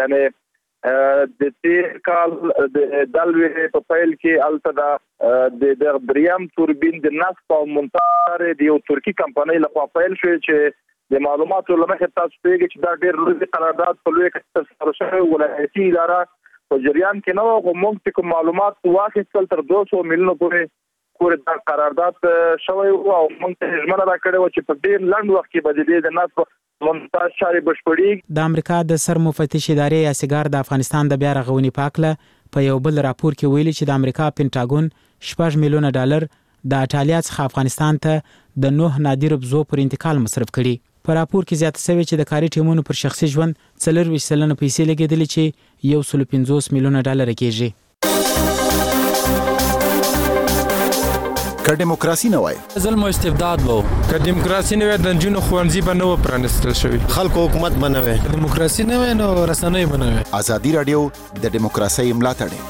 یعنی د تیر کال د دلوي په پیل کې الته د دریم توربین د نفت او منتر د یو ترکی کمپنۍ لخوا پیل شوی چې د معلوماتو لمخې تاسو پیږي چې دا ډېر لوی قرارداد په لوی کې تر سره ولایتي اداره په جریان کې نو موږ کوم معلومات واخیستل تر 200 میلیونه پورې دا قرارداد شوی او موږ ته ژمنه راکړې و چې په ډېر لنډ وخت کې به د نفت ممتاز چارې بشپړېږي. د امریکا د سر مفتش ادارې یا سیګار د افغانستان د بیا رغونې په هکله په یو بل راپور کې ویلي چې د امریکا پینټاګون $6 میلیونه د ایټالیا څخه افغانستان ته د 9 نادر بزو پر انتقال مصرف کړي. په راپور کې زیاته شوی چې د کاري ټیمونو پر شخصي ژوند 24% پیسې لګېدلې چې $150 میلیونه کېږي. که دیموکراسي نه وای ظلم او استبداد وو، که دیموکراسي نه وای د جنونو خوانزي به نه و پرانستل شوی، خلکو حکومت به نه وای، دیموکراسي نه وای نو رسنۍ به نه وای. ازادي رادیو د دیموکراسي ملاتړ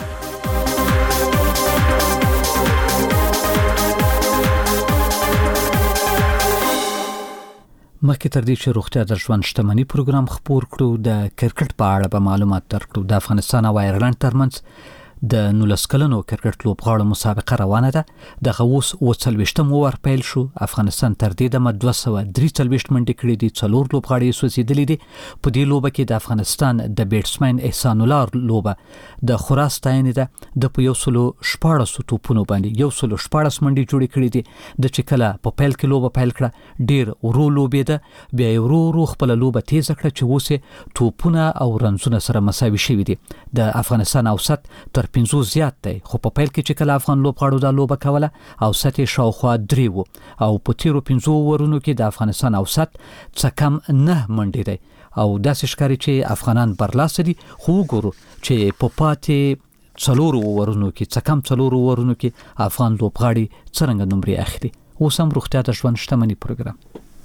مخکې تر دې چې روغتیا د ژوند شتمنۍ پروګرام خپور کړو د کرکټ په اړه به معلومات درکړو. د افغانستان او آیرلند ترمنځ د 19 کلنو کرکټ لوبغاړو مسابقه روانه ده. دغه اوس 40 اور پیل شو. افغانستان تر دې دمه 243 منډې کړې دي، 4 لوبغاړي سوځېدلي دي. په دې لوبه کې د افغانستان د بیټسمن احسان الله لوبه د خراس تاین ده د په 114 توپونو باندې 114 منډې جوړې کړې دي. د چې کله په پیل کې لوبه پیل کړه ډیر ورو لوبې ده، بیا ورو خپل لوبه تیز کړه چې اوس توپونه او رنزونه سره مساوي شوي دي. د افغانستان اوسط تر 50 زیات دی، خو په پیل کې چې کله افغان لوبغاړو دا لوبه کوله اوسط یې شاوخوا 3 و او په تیرو 15 اورونو کې د افغانستان اوسط څه کم 9 منډې دی او داسې ښکاري چې افغانان برلاسه دي. خو وګورو چې په پاتې 4 اورونو کې څه کم 4 اورونو کې افغان لوبغاړي څرنګه نمرې اخلي. اوس هم روغتیا د ژوند شتمنۍ پروګرام.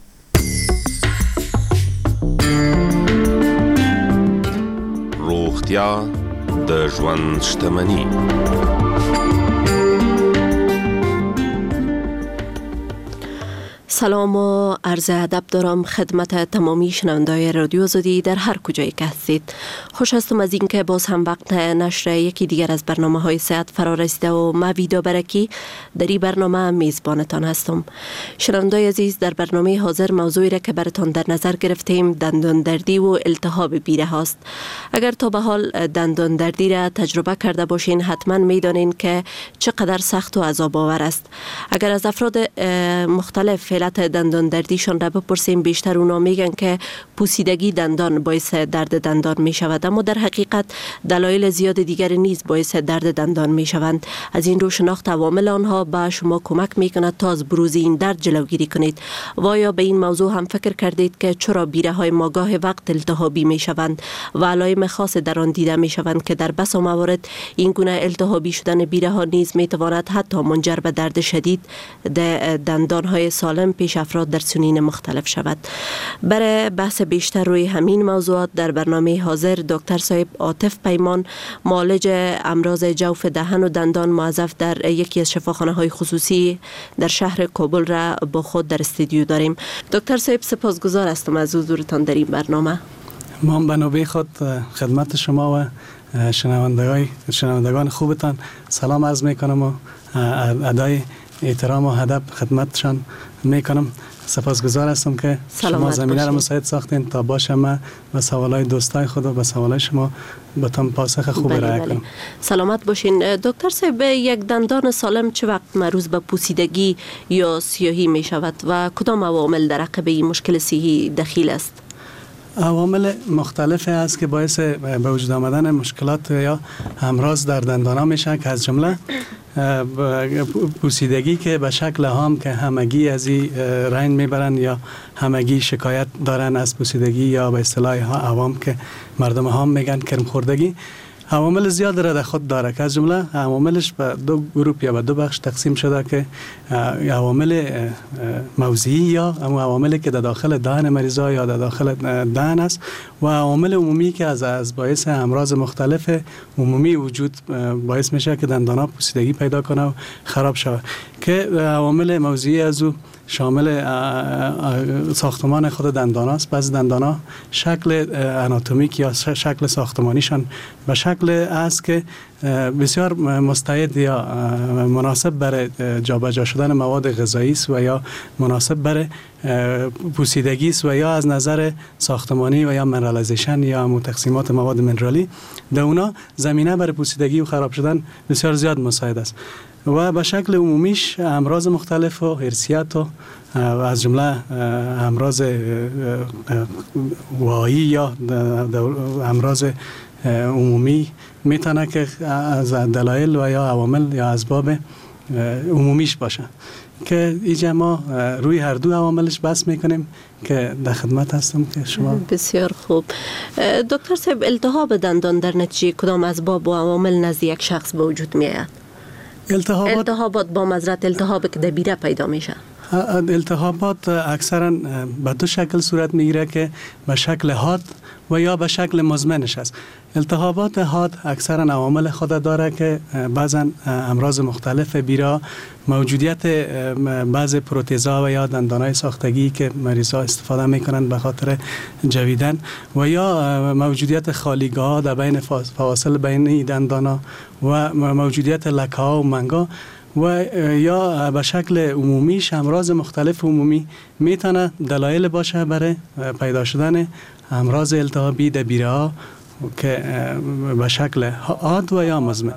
روغتیا د ژوند شتمنۍ. سلام و عرض ادب دارم خدمت تمامی شنونده‌های رادیو آزادی در هر کجایی که هستید. خوش هستم از اینکه باز هم وقت نشر یکی دیگر از برنامه‌های صحت فرا رسیده و من ویدا برکی در این برنامه میزبانتان هستم. شنونده‌های عزیز، در برنامه حاضر موضوعی را که براتان در نظر گرفتیم دندان دردی و التهاب بیره هاست. اگر تا به حال دندان دردی را تجربه کرده باشین حتما میدانین که چقدر سخت و عذاب آور است. اگر از افراد مختلف دندان دردیشان را بپرسیم بیشتر اونا میگن که پوسیدگی دندان باعث درد دندان می شود، اما در حقیقت دلایل زیاد دیگر نیز باعث درد دندان می شوند. از این رو شناخت عوامل آنها به شما کمک می کند تا از بروز این درد جلوگیری کنید. و آیا به این موضوع هم فکر کردید که چرا بیره های ما گاه وقت التهابی می شوند و علائم خاص در آن دیده می شوند که در بسا موارد این گونه التهابی شدن بیره ها نیز می تواند حتی منجر به درد شدید دندان های سالم پیش افراد در سنین مختلف شود. برای بحث بیشتر روی همین موضوعات در برنامه حاضر دکتر صاحب عاطف پیمان، معالج امراض جوف دهن و دندان موظف در یکی از شفاخانه های خصوصی در شهر کابل را با خود در استودیو داریم. دکتر صاحب سپاسگزار هستم از حضورتان در این برنامه. ما به نوبه خود خدمت شما و شنوندگان خوبتان سلام عرض میکنم و ادای احترام و ادب خدمتشان میکنم. سپاسگزار هستم که شما زمینه را مساعد ساختین تا باشم من به سوالای دوستای خود و به سوالای شما بتم پاسخ خوب ارائه کنم. سلامت باشین. دکتر صاحب، یک دندان سالم چه وقت معروض به پوسیدگی یا سیاهی می شود و کدام عوامل در عقب این مشکل صحی دخیل است؟ عوامل مختلف است که باعث به وجود آمدن مشکلات یا امراض در دندان‌ها میشه که از جمله پوسیدگی که به شکل هام که همگی از این رنگ میبرن یا همگی شکایت دارن از پوسیدگی یا به اصطلاح عوام که مردم هام میگن کرم خوردگی، عوامل زیاد را در خود داره که از جمله عواملش به 2 گروه یا به 2 بخش تقسیم شده که عوامل موضعی یا عواملی که در داخل دهن مریضا یا در داخل دهن است و عوامل عمومی که از باعث امراض مختلف عمومی وجود باعث میشه که دندان‌ها پوسیدگی پیدا کنه و خراب شود. که عوامل موضعی از او شامل ساختمان خود دندان است. بعضی دندان ها شکل آناتومیک یا شکل ساختمانیشان به شکل است که بسیار مستعد یا مناسب برای جابجا شدن مواد غذایی است و یا مناسب برای پوسیدگی است و یا از نظر ساختمانی و یا منرالایزیشن یا تقسیمات مواد منرالی در اونا زمینه برای پوسیدگی و خراب شدن بسیار زیاد مساعد است. و به شکل عمومیش امراض مختلف و ارثیات و از جمله امراض واهی یا امراض عمومی میتونه که از دلایل و یا عوامل یا اسباب عمومیش باشه که اینجا ما روی هر دو عواملش بحث میکنیم که در خدمت هستم که شما. بسیار خوب. دکتر صاحب، التهاب دندان در نتیجه کدام اسباب و عوامل نزد یک شخص به وجود میاد؟ التهابات با مزرعه التهاب که در بیره پیدا میشه. التهابات اکثرا به دو شکل صورت میگیره که به شکل حاد و یا به شکل مزمنش است. التهابات حاد اکثرا عوامل خود داره که بعضا امراض مختلف بیرا، موجودیت بعض پروتزها و یا دندانهای ساختگی که مریضا استفاده میکنند به خاطر جویدن و یا موجودیت خالیگاه در بین فواصل بین دندانا و موجودیت لکه‌ها و منگا و یا به شکل عمومیش امراض مختلف عمومی میتونه دلایل باشه برای پیدا شدن امراض التهابی در بیره ها که به شکل حاد و یا مزمن.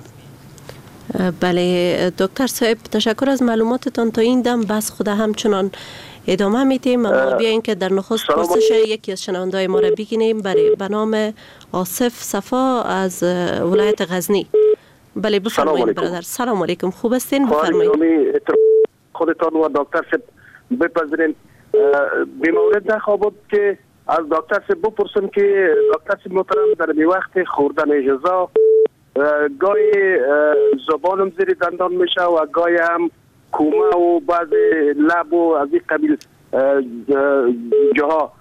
بله دکتر صاحب، تشکر از معلوماتتان. تا این دم بس خود همچنان ادامه میدیم. ما بیاییم که در نخست پرسش یکی از شنونده‌های ما را بگیریم به نام آصف صفا از ولایت غزنی. بله بفرمایید برادر. سلام علیکم، خوب هستین؟ بفرمایید. خودتان و دکتر صاحب بپذیرین به مورد دخواه که از دکتر صاحب بپرسم که دکتر صاحب محترم در می وقت خوردن غذا گاهی زبانم زیر دندان میشه و گاهی هم کومه و بعض لب و از این قبیل جاها.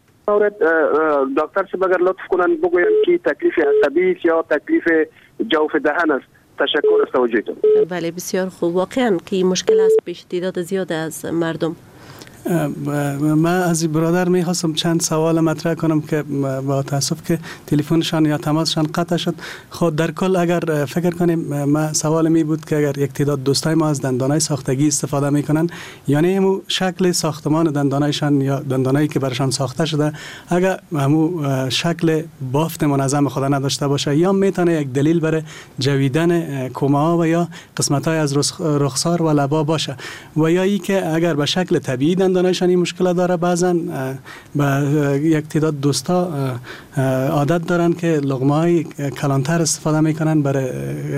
دکتر صاحب اگر لطف کنن بگویم که تکلیف عصبی است یا تکلیف جوف دهن است. تشکر از توجهتون. بله بسیار خوب. واقعا که مشکل است پیش تعداد زیاد از مردم. من از برادر میخواستم چند سوال مطرح کنم که با تاسف که تلفنشان یا تماسشان قطع شد. خود در کل اگر فکر کنیم، من سوال می بود که اگر یک تعداد دوستای ما از دندانای ساختگی استفاده میکنن، یعنی همو شکل ساختمان دندانایشان یا دندانایی که برشان ساخته شده اگر همو شکل بافت منظم خود نداشته باشه، یا میتونه یک دلیل برای جویدن کومه ها و یا قسمت های از رخسار و لبا باشه، و یا ای که اگر به شکل طبیعی دندانایشان این مشکل داره، بعضا با یک تعداد دوستا عادت دارن که لقمه های کلانتر استفاده میکنن. برای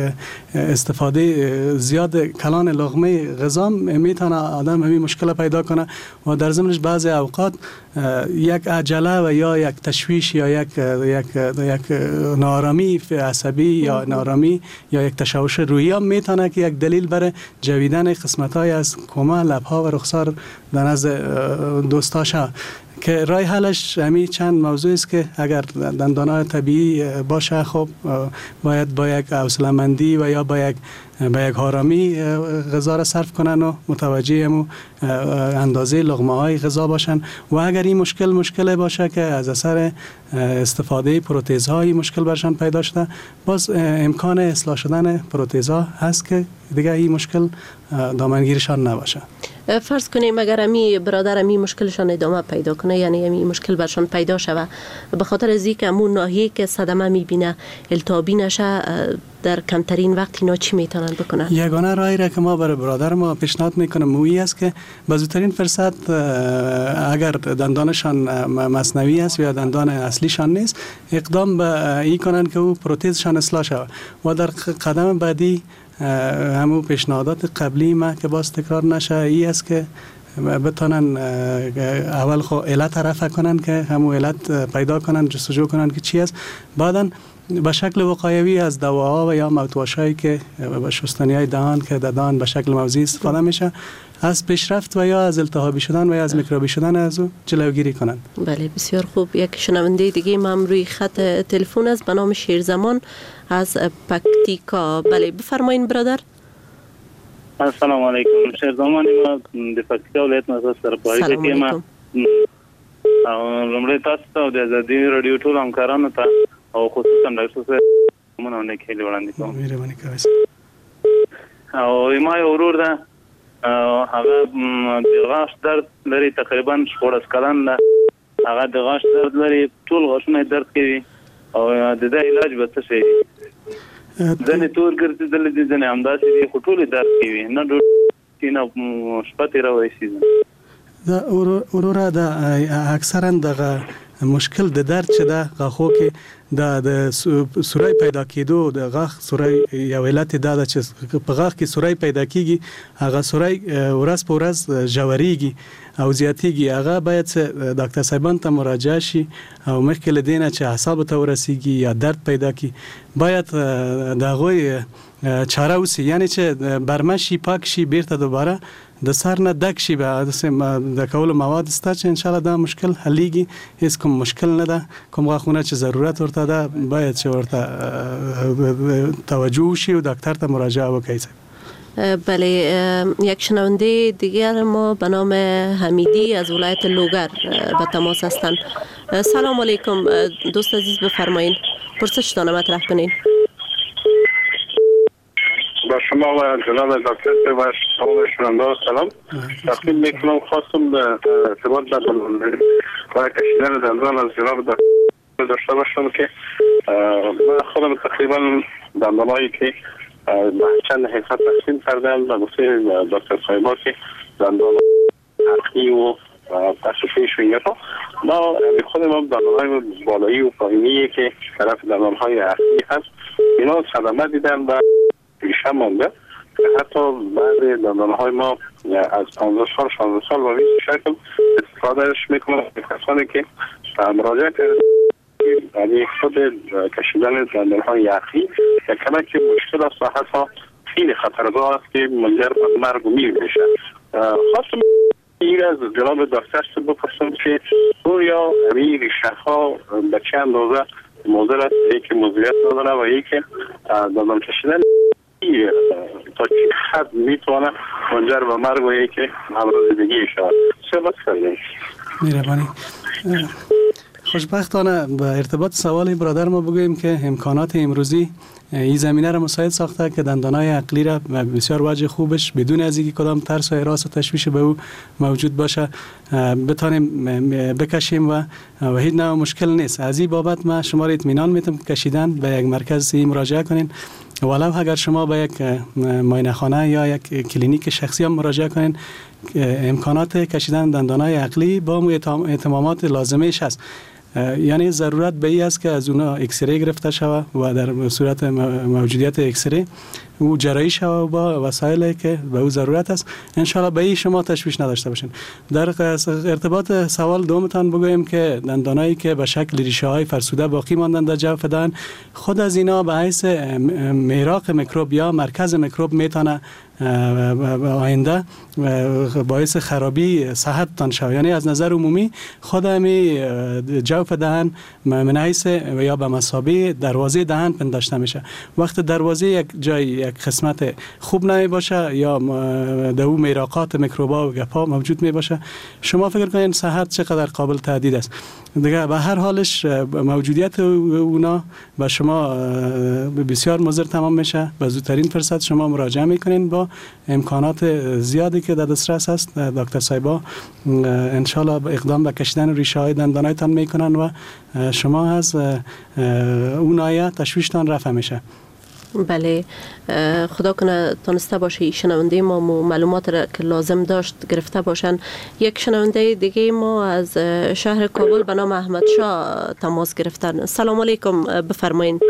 استفاده زیاد کلان لقمه غذا میتونه آدم همین مشکل پیدا کنه و در ضمنش بعضی اوقات یک عجله و یا یک تشویش یا یک نارامی عصبی یا نارامی یا یک تشوش روحی هم میتونه که یک دلیل برای جویدن قسمت های از کومه، لبها و رخسار در نزد دوستاشا. که راه حلش همین چند موضوع است که اگر دندانای طبیعی باشه، خب باید با یک حوصله‌مندی و یا با یک آرامی غذا را صرف کنن و متوجه همون اندازه لقمه های غذا باشن. و اگر این مشکل باشه که از اثر استفاده پروتزهای مشکل برشان پیدا شده، باز امکان اصلاح شدن پروتزها هست که دیگه این مشکل دامنگیرشان نباشه. فرض کنیم اگر امی برادر امی مشکلشان ادامه پیدا کنه، یعنی امی مشکل برشان پیدا شوه به خاطر از اینکه امون ناحیه که صدمه میبینه التهابی نشه، در کمترین وقت اینا چی میتونن بکنن؟ یگانه راهی را که ما برای برادر ما پیشنهاد میکنم مویی است که به زودترین فرصت اگر دندانشان مصنوعی است یا دندان اصلیشان نیست، اقدام به این کنن که او پروتزشان اصلاح شود و در قدم بعدی همون پیشنهادات قبلی ما که باز تکرار نشه ای است که بتونن اول خو علت رفع کنن که همون علت پیدا کنن، جستجو کنن که چی است، بعدن به شکل وقایوی از دواها و یا ماوتواشایی که به شستنی های دهان که در دهان به شکل موضعی استفاده میشه، از پیشرفت و یا از التهابی شدن و یا از میکروبی شدن از او جلوگیری کنن. بله بسیار خوب. یک شنونده دیگه ما هم روی خط تلفن است به نام شیرزمان از پکتیکا. بله بفرمایید برادر. السلام علیکم. شیرزمان ما د پکتیکا ولایت نه سره پای کې ما لمړی تاسو ته د ازادي رادیو ټول همکارانو ته او خصوصا ډاکټر صاحب مونږ نه کېلې وړاندې کوم. مهرباني کوئ. او ما یو ورور ده هغه د غاښ درد لري، تقریبا 14 کلن ده. هغه د غاښ درد لري، ټول غاښونه درد کوي او د دې علاج به څه شي؟ ځنې تور ګرځېدل دي ځنې همداسې دي خو ټولې درد کوي نه ډوډۍ نه شپه تېروی شي دا وروره دا اکثرا دغه مشکل د درد چې دا غاښو کې د سورای پیدا کېدو د غاښ سورای یو علت دا ده چې په غاښ کې سورای پیدا کیږي هغه سورای ورځ په ورځ ژورېږي او زیاتېږي هغه باید ډاکټر صاحبان ته مراجعه شي او مخکې له دې نه چې اعصابو ته ورسیږي یا درد پیدا کی باید د هغوی چاره وسی یعنی چې برمه شي پاک شي بیرته دوباره د سر نه دک شي د کولو مواد ستا چې ان شاء الله دا مشکل حلیږي هیڅ کوم مشکل نه ده کوم غاښونه چې ضرورت ورته ده باید چې ورته توجه شي و دکتر ته مراجعه وکړي. بله یک شنونده دیگر ما به نام حمیدی از ولایت لوگر به تماس هستند. سلام علیکم دوست عزیز بفرمایید پرسشتان مطرح کنین. با شما و جناب دکتر و تمام شنوندگان سلام. تقدیم میکنم خواستم به ارتباط با کشیدن دندان از جناب دکتر داشته باشم که من خودم تقریبا دندانایی که چند حصه تقسیم کردم و گفته دکتر صاحبا که دندان عقلی و پشویش و اینها ما خودم هم دندانهای بالایی و پایینی که طرف دندانهای عقلی هست اینا صدمه دیدم و ریشه مانده که حتی بعضی دندانهای ما از 15 سال 16 سال و 20 شکل استفادهش میکنم کسانی که مراجعه کرده یعنی خود کشیدن دندانهای عقلی یک کمک مشکل است و حتی خیلی خطرناک است که منجر به مرگ و میر میشه. خواستم این از جناب دکتر بپرسم که یا این ریشه ها به چه اندازه مضر است یکی مضریت نداره و یکی دندان کشیدن تا چه حد میتونه منجر به مرگ و یکی امراض دیگه شود. صحبت کردیم. مهربانی. خوشبختانه به ارتباط سوال برادر ما بگوییم که امکانات امروزی این زمینه را مساعد ساخته که دندانهای عقلی را بسیار وجه خوبش بدون از اینکه کدام ترس و هراس و تشویش به او موجود باشه بتانیم بکشیم و هیچ نوع مشکل نیست. از این بابت ما شما را اطمینان میتم کشیدن به یک مرکز مراجعه کنین ولو اگر شما به یک معاینه‌خانه یا یک کلینیک شخصی هم مراجعه کنین امکانات کشیدن دندانهای عقلی با اهتمامات لازمش هست. یعنی ضرورت به این است که از اونا اکسری گرفته شود و در صورت موجودیت اکسری او جراحی شود با وسایلی که به او ضرورت است. ان شاء الله به این شما تشویش نداشته باشین. در ارتباط سوال دومتان بگویم که دندانایی که به شکل ریشه های فرسوده باقی ماندن در جوف دهن خود از اینا به حیث میراق میکروب یا مرکز میکروب میتونه آینده باعث خرابی صحتتان شود. یعنی از نظر عمومی خود همی جوف دهن من حیث یا به مثابه دروازه دهن پنداشته میشه. وقت دروازه یک جای یک قسمت خوب نمی باشه یا در او میراقات میکروبا و گپا موجود می باشه شما فکر کنین صحت چقدر قابل تهدید است. دیگه به هر حالش موجودیت اونا به شما بسیار مضر تمام میشه. به زودترین فرصت شما مراجعه میکنین با امکانات زیادی که در دسترس است. دکتر صاحبا ان شاء الله اقدام به کشیدن ریشه های دندانایتان میکنن و شما از اون آیه تشویشتان رفع میشه. بله خدا کنه تونسته باشه شنونده ما معلومات را که لازم داشت گرفته باشن. یک شنونده دیگه ما از شهر کابل به نام احمد شاه تماس گرفتن. سلام علیکم بفرمایید.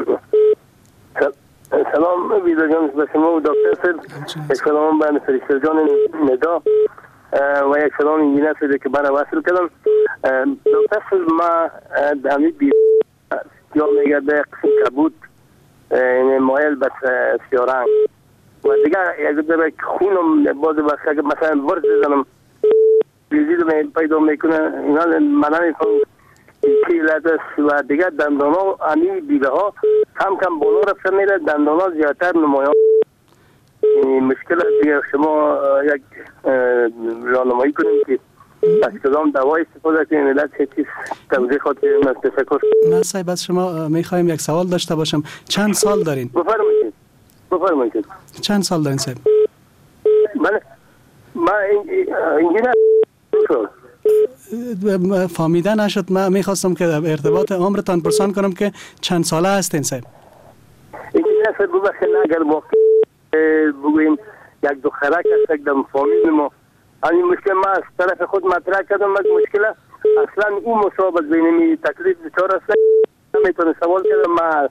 سلام ویدا جان به شما و دکتر یک سلام به فرشته جان ندا و یک سلام انجینر که برای وصل کردم. دکتر ما دمی بی یا میگه به قسم کبود مایل به سیارنگ و دیگه یک در خونم باز بسته مثلا ورد زنم لیزید پیدا میکنه اینا منع میکنم که علت است و دیگه دندان ها امی بیبه ها هم کم بالا رفته میره دندان ها زیادتر نمایان مشکل است. دیگه شما یک راهنمایی کنیم که از کدام دوای استفاده کنیم علت چه چیز توضیح خواهد تشکر. نه صاحب از شما میخوایم یک سوال داشته باشم. چند سال دارین؟ بفرمایید. چند سال دارین صاحب؟ من انجینر فهمیده نشد. من میخواستم که ارتباط عمرتان پرسان کنم که چند ساله هستین صاحب؟ انجینر انجینر صاحب ببخشید اگر بگوییم یک دخترک است یک دم فامیل ما همین مشکل ما از طرف خود مطرح کردم. از مشکل اصلا او مصابت بینمی تکلیف دچار است نمیتونه سوال کردم. ما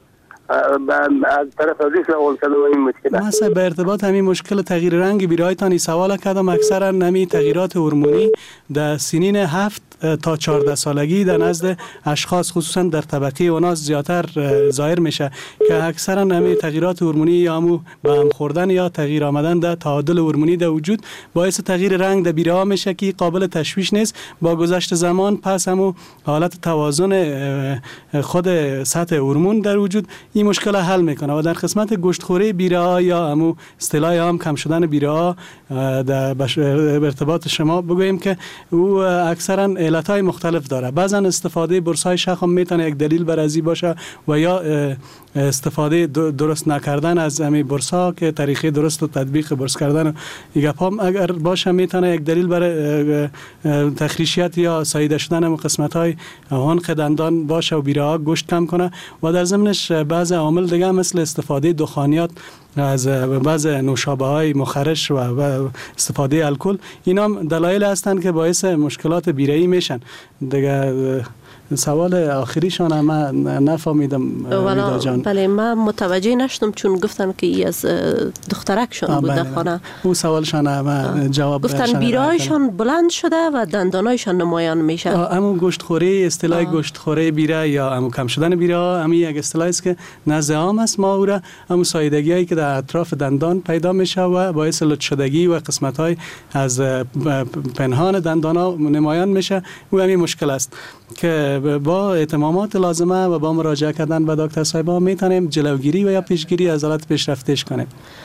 از طرف عزیز سوال کردم این مشکل مثلا به ارتباط همین مشکل تغییر رنگ بیرای تانی سوال کردم. اکثرا نمی تغییرات هورمونی در سنین 7 تا 14 سالگی در نزد اشخاص خصوصا در طبقه اوناس زیادتر ظاهر میشه که اکثرا همین تغییرات هورمونی یا همو به هم خوردن یا تغییر آمدن در تعادل هورمونی در وجود باعث تغییر رنگ در بیراه میشه که قابل تشویش نیست. با گذشت زمان پس همو حالت توازن خود سطح هورمون در وجود این مشکل حل میکنه و در قسمت گوشتخوری بیراه یا همو اصطلاح عام کم شدن بیراه در ارتباط شما بگوییم که او اکثرا علتهای مختلف داره. بعضا استفاده برس‌های شخم میتونه یک دلیل بر ازی باشه و یا استفاده درست نکردن از همین برس‌ها که طریقه درست و تطبیق برس کردن ایگپام اگر باشه میتونه یک دلیل برای تخریشیت یا ساییده شدن هم قسمت‌های عنق دندان باشه و بیراه گوشت کم کنه. و در ضمنش بعض عوامل دیگه مثل استفاده دخانیات از بعض نوشابه‌های مخرش و استفاده الکل اینا دلایل هستند که باعث مشکلات بیرایی میشن دیگه. سوال آخریشان ما نفهمیدم ویدا جان. بله من متوجه نشدم چون گفتن که ای از دخترکشان بود در خانه. او سوالشان ما جواب گفتن بیراهشان بلند شده و دندانایشان نمایان میشه. همون گوشتخوری اصطلاح گوشتخوری بیراه یا همون کم شدن بیراه همین یک اصطلاحی است که نزد عام است. ما او را همون ساییدگی‌هایی که در اطراف دندان پیدا میشه و باعث لط شدگی و قسمت‌های از پنهان دندانا نمایان میشه. او همین مشکل است که با اهتمامات لازمه و با مراجعه کردن به دکتر صاحبا میتونیم جلوگیری و یا پیشگیری از حالت پیشرفتش کنیم.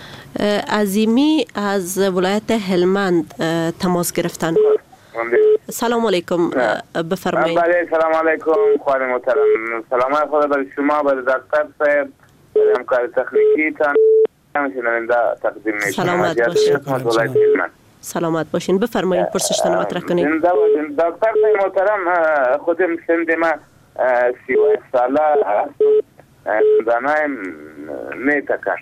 عظیمی از ولایت هلمند تماس گرفتن. سلام علیکم بفرمایید. بله سلام علیکم خانم محترم. سلام خدا بر شما بر دکتر صاحب همکار تکنیکی تان شنونده تقدیم می‌کنم. سلامت باشید. سلامت باشین. بفرمایید پرسشتان مطرح کنید. دکتر صاحب محترم خودم سند ما 31 ساله دندانایم میتکن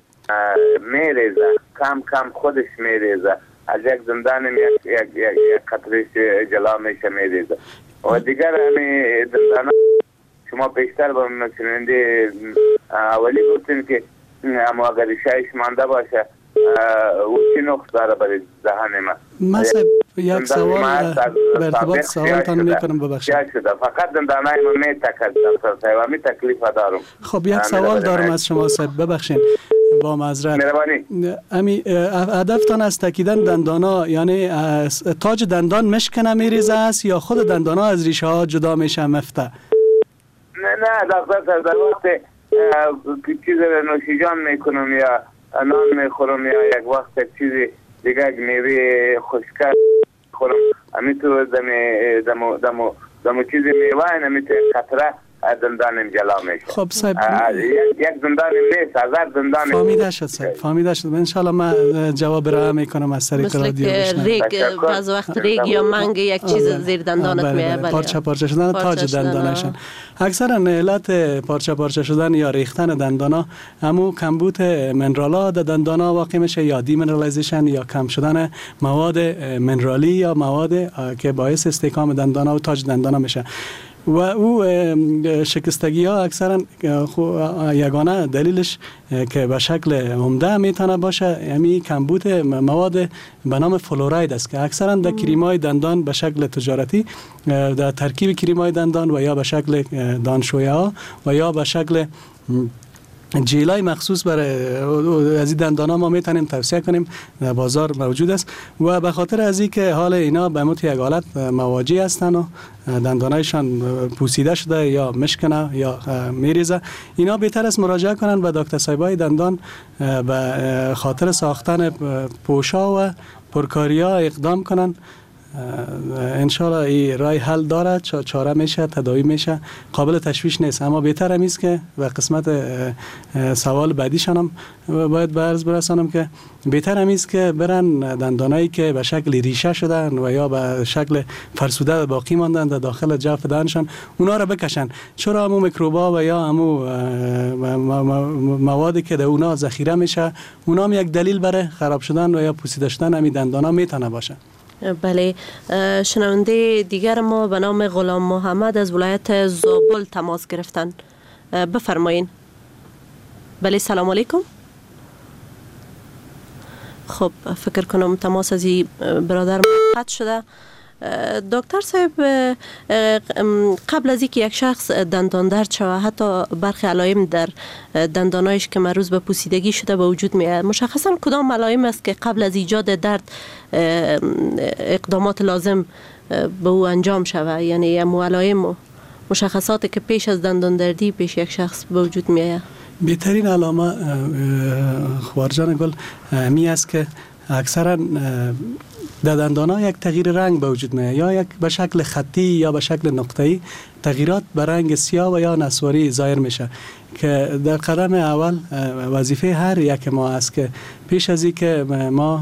میریزه کم خودش میریزه از یک دندانم یک قطرش جلا میشه میریزه و دیگر همی دندانا شما پیشتر با شنونده اولی گفتین که اما اگر شایش مانده باشه او چی نقص داره برای ذهن ما. مثلا یک سوال به ارتباط سوالتان میکنم ببخشید. فقط دندانای ما میتکد دکتر صاحب می تکلیف دارم. خب یک سوال دارم از شما صاحب ببخشید با معذرت. امی هدفتان از تکیدن دندانا یعنی تاج دندان مشکنه میریزه است یا خود دندانا از ریشه ها جدا میشه مفته؟ نه دکتر صاحب در وقت چیز نوشیجان میکنم یا نان میخورم یا یک وقت چیزی دیگه میوه خشکه خورم امیتو دمو چیزی میوه نمیتو قطره دندانم جلا میشه. خب صاحب یک دندانم نیست هزار دندانم فهمیده شد صاحب فهمیده شد. انشالله من جواب را میکنم از طریق رادیو. مثل ریگ بعض وقت ریگ یا منگ یک چیز زیر دندانت میاد. پارچه شدن تاج دندانشان اکثرا علت پارچه شدن یا ریختن دندانا همو کمبود منرالا در دندانا واقع میشه یا دی منرالایزیشن یا کم شدن مواد منرالی یا مواد که باعث استحکام دندانا و تاج دندانا میشه. و او شکستگی ها اکثرا یگانه دلیلش که به شکل عمده میتونه باشه یعنی کمبود مواد به نام فلوراید است که اکثرا در کریمای دندان به شکل تجارتی در ترکیب کریمای دندان و یا به شکل دانشویه ها و یا به شکل جیلای مخصوص برای از این دندانا ما میتونیم توصیه کنیم در بازار موجود است و به خاطر از این که حال اینا به مت یک حالت مواجه هستن و دندانایشان پوسیده شده یا مشکنه یا میریزه اینا بهتر است مراجعه کنن به دکتر صاحبای دندان به خاطر ساختن پوشا و پرکاریا اقدام کنن انشالله این رای حل داره، چاره میشه، تداوی میشه، قابل تشویش نیست. اما بهتر هم است که و قسمت سوال بعدیشان هم باید به عرض برسانم که بهتر هم است که برن دندانایی که به شکل ریشه شدن و یا به شکل فرسوده باقی ماندن در داخل جوف دهنشان اونا را بکشن، چرا همو میکروبا و یا همو موادی که در اونا ذخیره میشه اونا هم یک دلیل برای خراب شدن و یا پوسیده شدن همین دندانا میتونه باشه. بله، شنونده دیگر ما به نام غلام محمد از ولایت زابل تماس گرفتن. بفرمایین. بله، سلام علیکم. خب فکر کنم تماس از برادر قطع شده. دکتر صاحب، قبل از اینکه یک شخص دندان درد شود حتی برخی علائم در دندانایش که مربوط به پوسیدگی شده به وجود میاد، مشخصا کدام علائم است که قبل از ایجاد درد اقدامات لازم به او انجام شود؟ یعنی علائم و مشخصاتی که پیش از دندان دردی پیش یک شخص به وجود میاد. بهترین علامه خوارجان گل می است که اکثرا در دندانا یک تغییر رنگ به وجود میاد، یا یک به شکل خطی یا به شکل نقطه‌ای تغییرات به رنگ سیاه و یا نسواری ظاهر میشه که در قدم اول وظیفه هر یک ما است که پیش از اینکه ما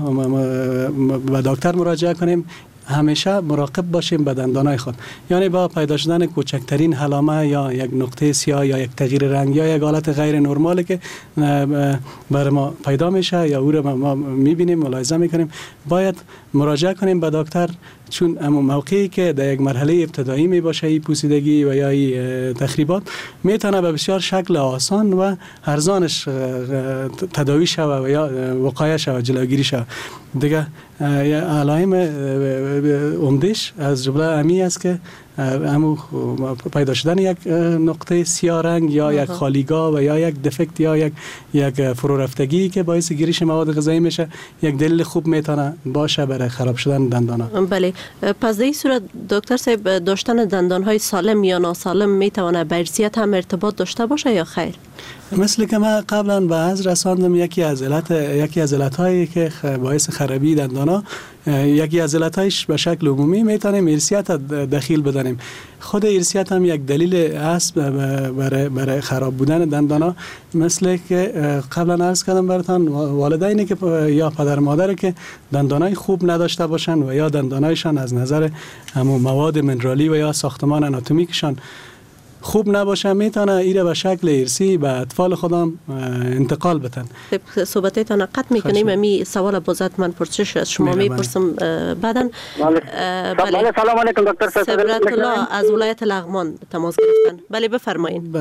به دکتر مراجعه کنیم همیشه مراقب باشیم به دندانای خود، یعنی با پیدا شدن کوچکترین علامه یا یک نقطه سیاه یا یک تغییر رنگ یا یک حالت غیر نرمالی که برای ما پیدا میشه یا او رو ما میبینیم ملاحظه میکنیم، باید مراجعه کنیم به دکتر، چون اما موقعی که در یک مرحله ابتدایی می باشه این پوسیدگی و یا این تخریبات میتونه به بسیار شکل آسان و ارزانش تداوی شود و یا وقایع شود، جلوگیری شود. دیگه علائم عمده‌اش از جمله امی است که همو پیدا شدن یک نقطه سیاه رنگ یا یک خالیگاه و یا یک دفکت یا یک فرورفتگی که باعث گیریش مواد غذایی میشه، یک دلیل خوب میتونه باشه برای خراب شدن دندانا. بله، پس در این صورت دکتر صاحب داشتن دندانهای سالم یا ناسالم میتونه به ارثیت هم ارتباط داشته باشه یا خیر؟ مثل که من قبلا به از رساندم یکی از علتهایی که باعث خرابی دندانا، یکی از علتهایش به شکل عمومی میتونیم ارثیت دخیل بدانیم. خود ارثیت هم یک دلیل است برای خراب بودن دندانا، مثل که قبلا عرض کردم براتون والدینی که یا پدر مادر که دندانای خوب نداشته باشن و یا دندانایشان از نظر همون مواد منرالی و یا ساختمان آناتومیکشان خوب نباشه میتونه ایره به شکل ارثی به اطفال خودم انتقال بدن. صحبتتان قطع میکنیم. امی سوال بازت من پرسش از شما میپرسم بعدن. بله، سلام علیکم دکتر صاحب. سبرت الله از ولایت لغمان تماس گرفتن. بله بفرمایید.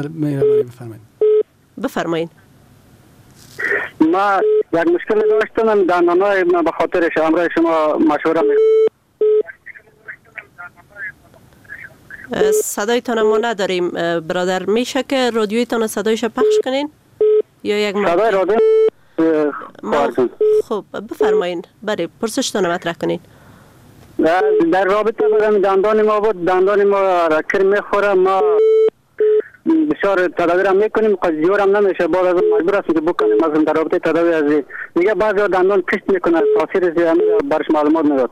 بفرمایید. ما یک مشکل داشتم دندانای من به خاطر همراه شما مشوره صدایتان ما نداریم برادر، میشه که رادیویتان صدایش پخش کنین یا یک صدای رادیو خب بفرمایین. بله پرسشتان مطرح کنین. در رابطه با دندان ما بود، دندان ما را کر میخوره، ما بسیار تداوی را میکنیم، قضیور هم نمیشه، بعد از مجبور هستیم که بکنیم. از در رابطه تداوی از دیگه بعضی دندان کشت میکنه، تاثیر برش معلومات نداد.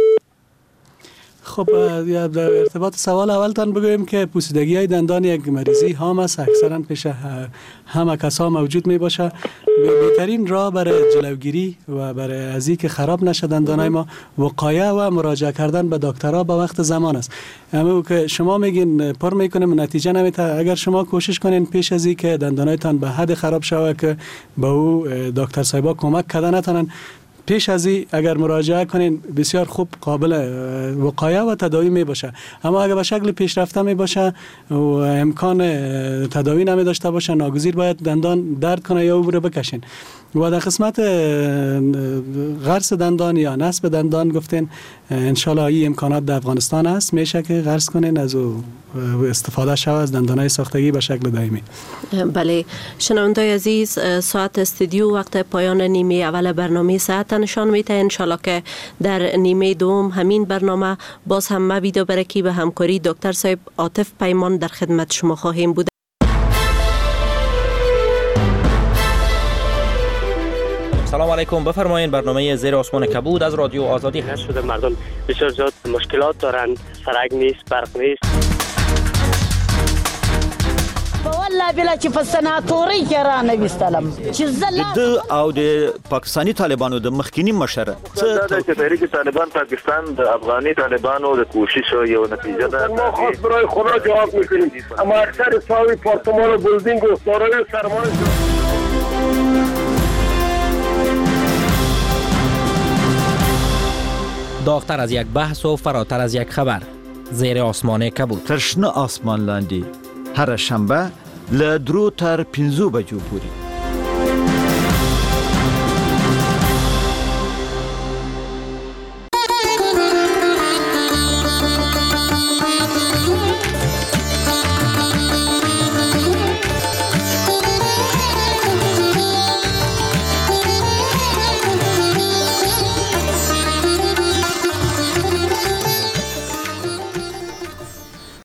خب در ارتباط سوال اولتان بگویم که پوسیدگی های دندان یک مریضی هام است، اکثرا پیش همه کسا موجود می باشه. بهترین راه برای جلوگیری و برای از اینکه خراب نشه دندانای ما وقایع و مراجعه کردن به دکترها به وقت زمان است. اما که شما میگین پر میکنیم نتیجه نمیده، اگر شما کوشش کنین پیش از اینکه دندانایتان به حد خراب شود که به او دکتر صاحبا کمک کردن نتونن، پیش از این اگر مراجعه کنین بسیار خوب قابل وقایع و تداوی می باشه. اما اگر به شکل پیشرفته می باشه و امکان تداوی نمی داشته باشه، ناگزیر باید دندان درد کنه یا او رو بکشین. و در قسمت غرس دندان یا نصب دندان گفتین انشالله این امکانات در افغانستان هست، میشه که غرس کنین از او استفاده شود از دندانهای ساختگی به شکل دائمی. بله شنوندای عزیز، ساعت استودیو وقت پایان نیمه اول برنامه ساعت نشان میده. انشالله که در نیمه دوم همین برنامه باز هم ما ویدیو برکی به همکاری دکتر صاحب عاطف پیمان در خدمت شما خواهیم بود. سلام علیکم. بفرمایید. برنامه زیر آسمان کبود از رادیو آزادی هست. شده مردم بسیار زیاد مشکلات دارن، سرک نیست، برق نیست. والله بلا چې په سناتوري کې را نه وستلم چې زله او د پاکستانی طالبانو د مخکینی مشر څه د تحریک طالبان پاکستان د افغاني طالبانو د کوشش یو نتیجه ده. ما خاص برای خدا جواب میکنیم. اما اکثر ساوی پارتمان و بلدینگ و سارای سرمایه داغتر از یک بحث و فراتر از یک خبر. زیر آسمان کبود. ترشنه آسمان لاندی هر شنبه ل 2 تر 5 بجو پوری.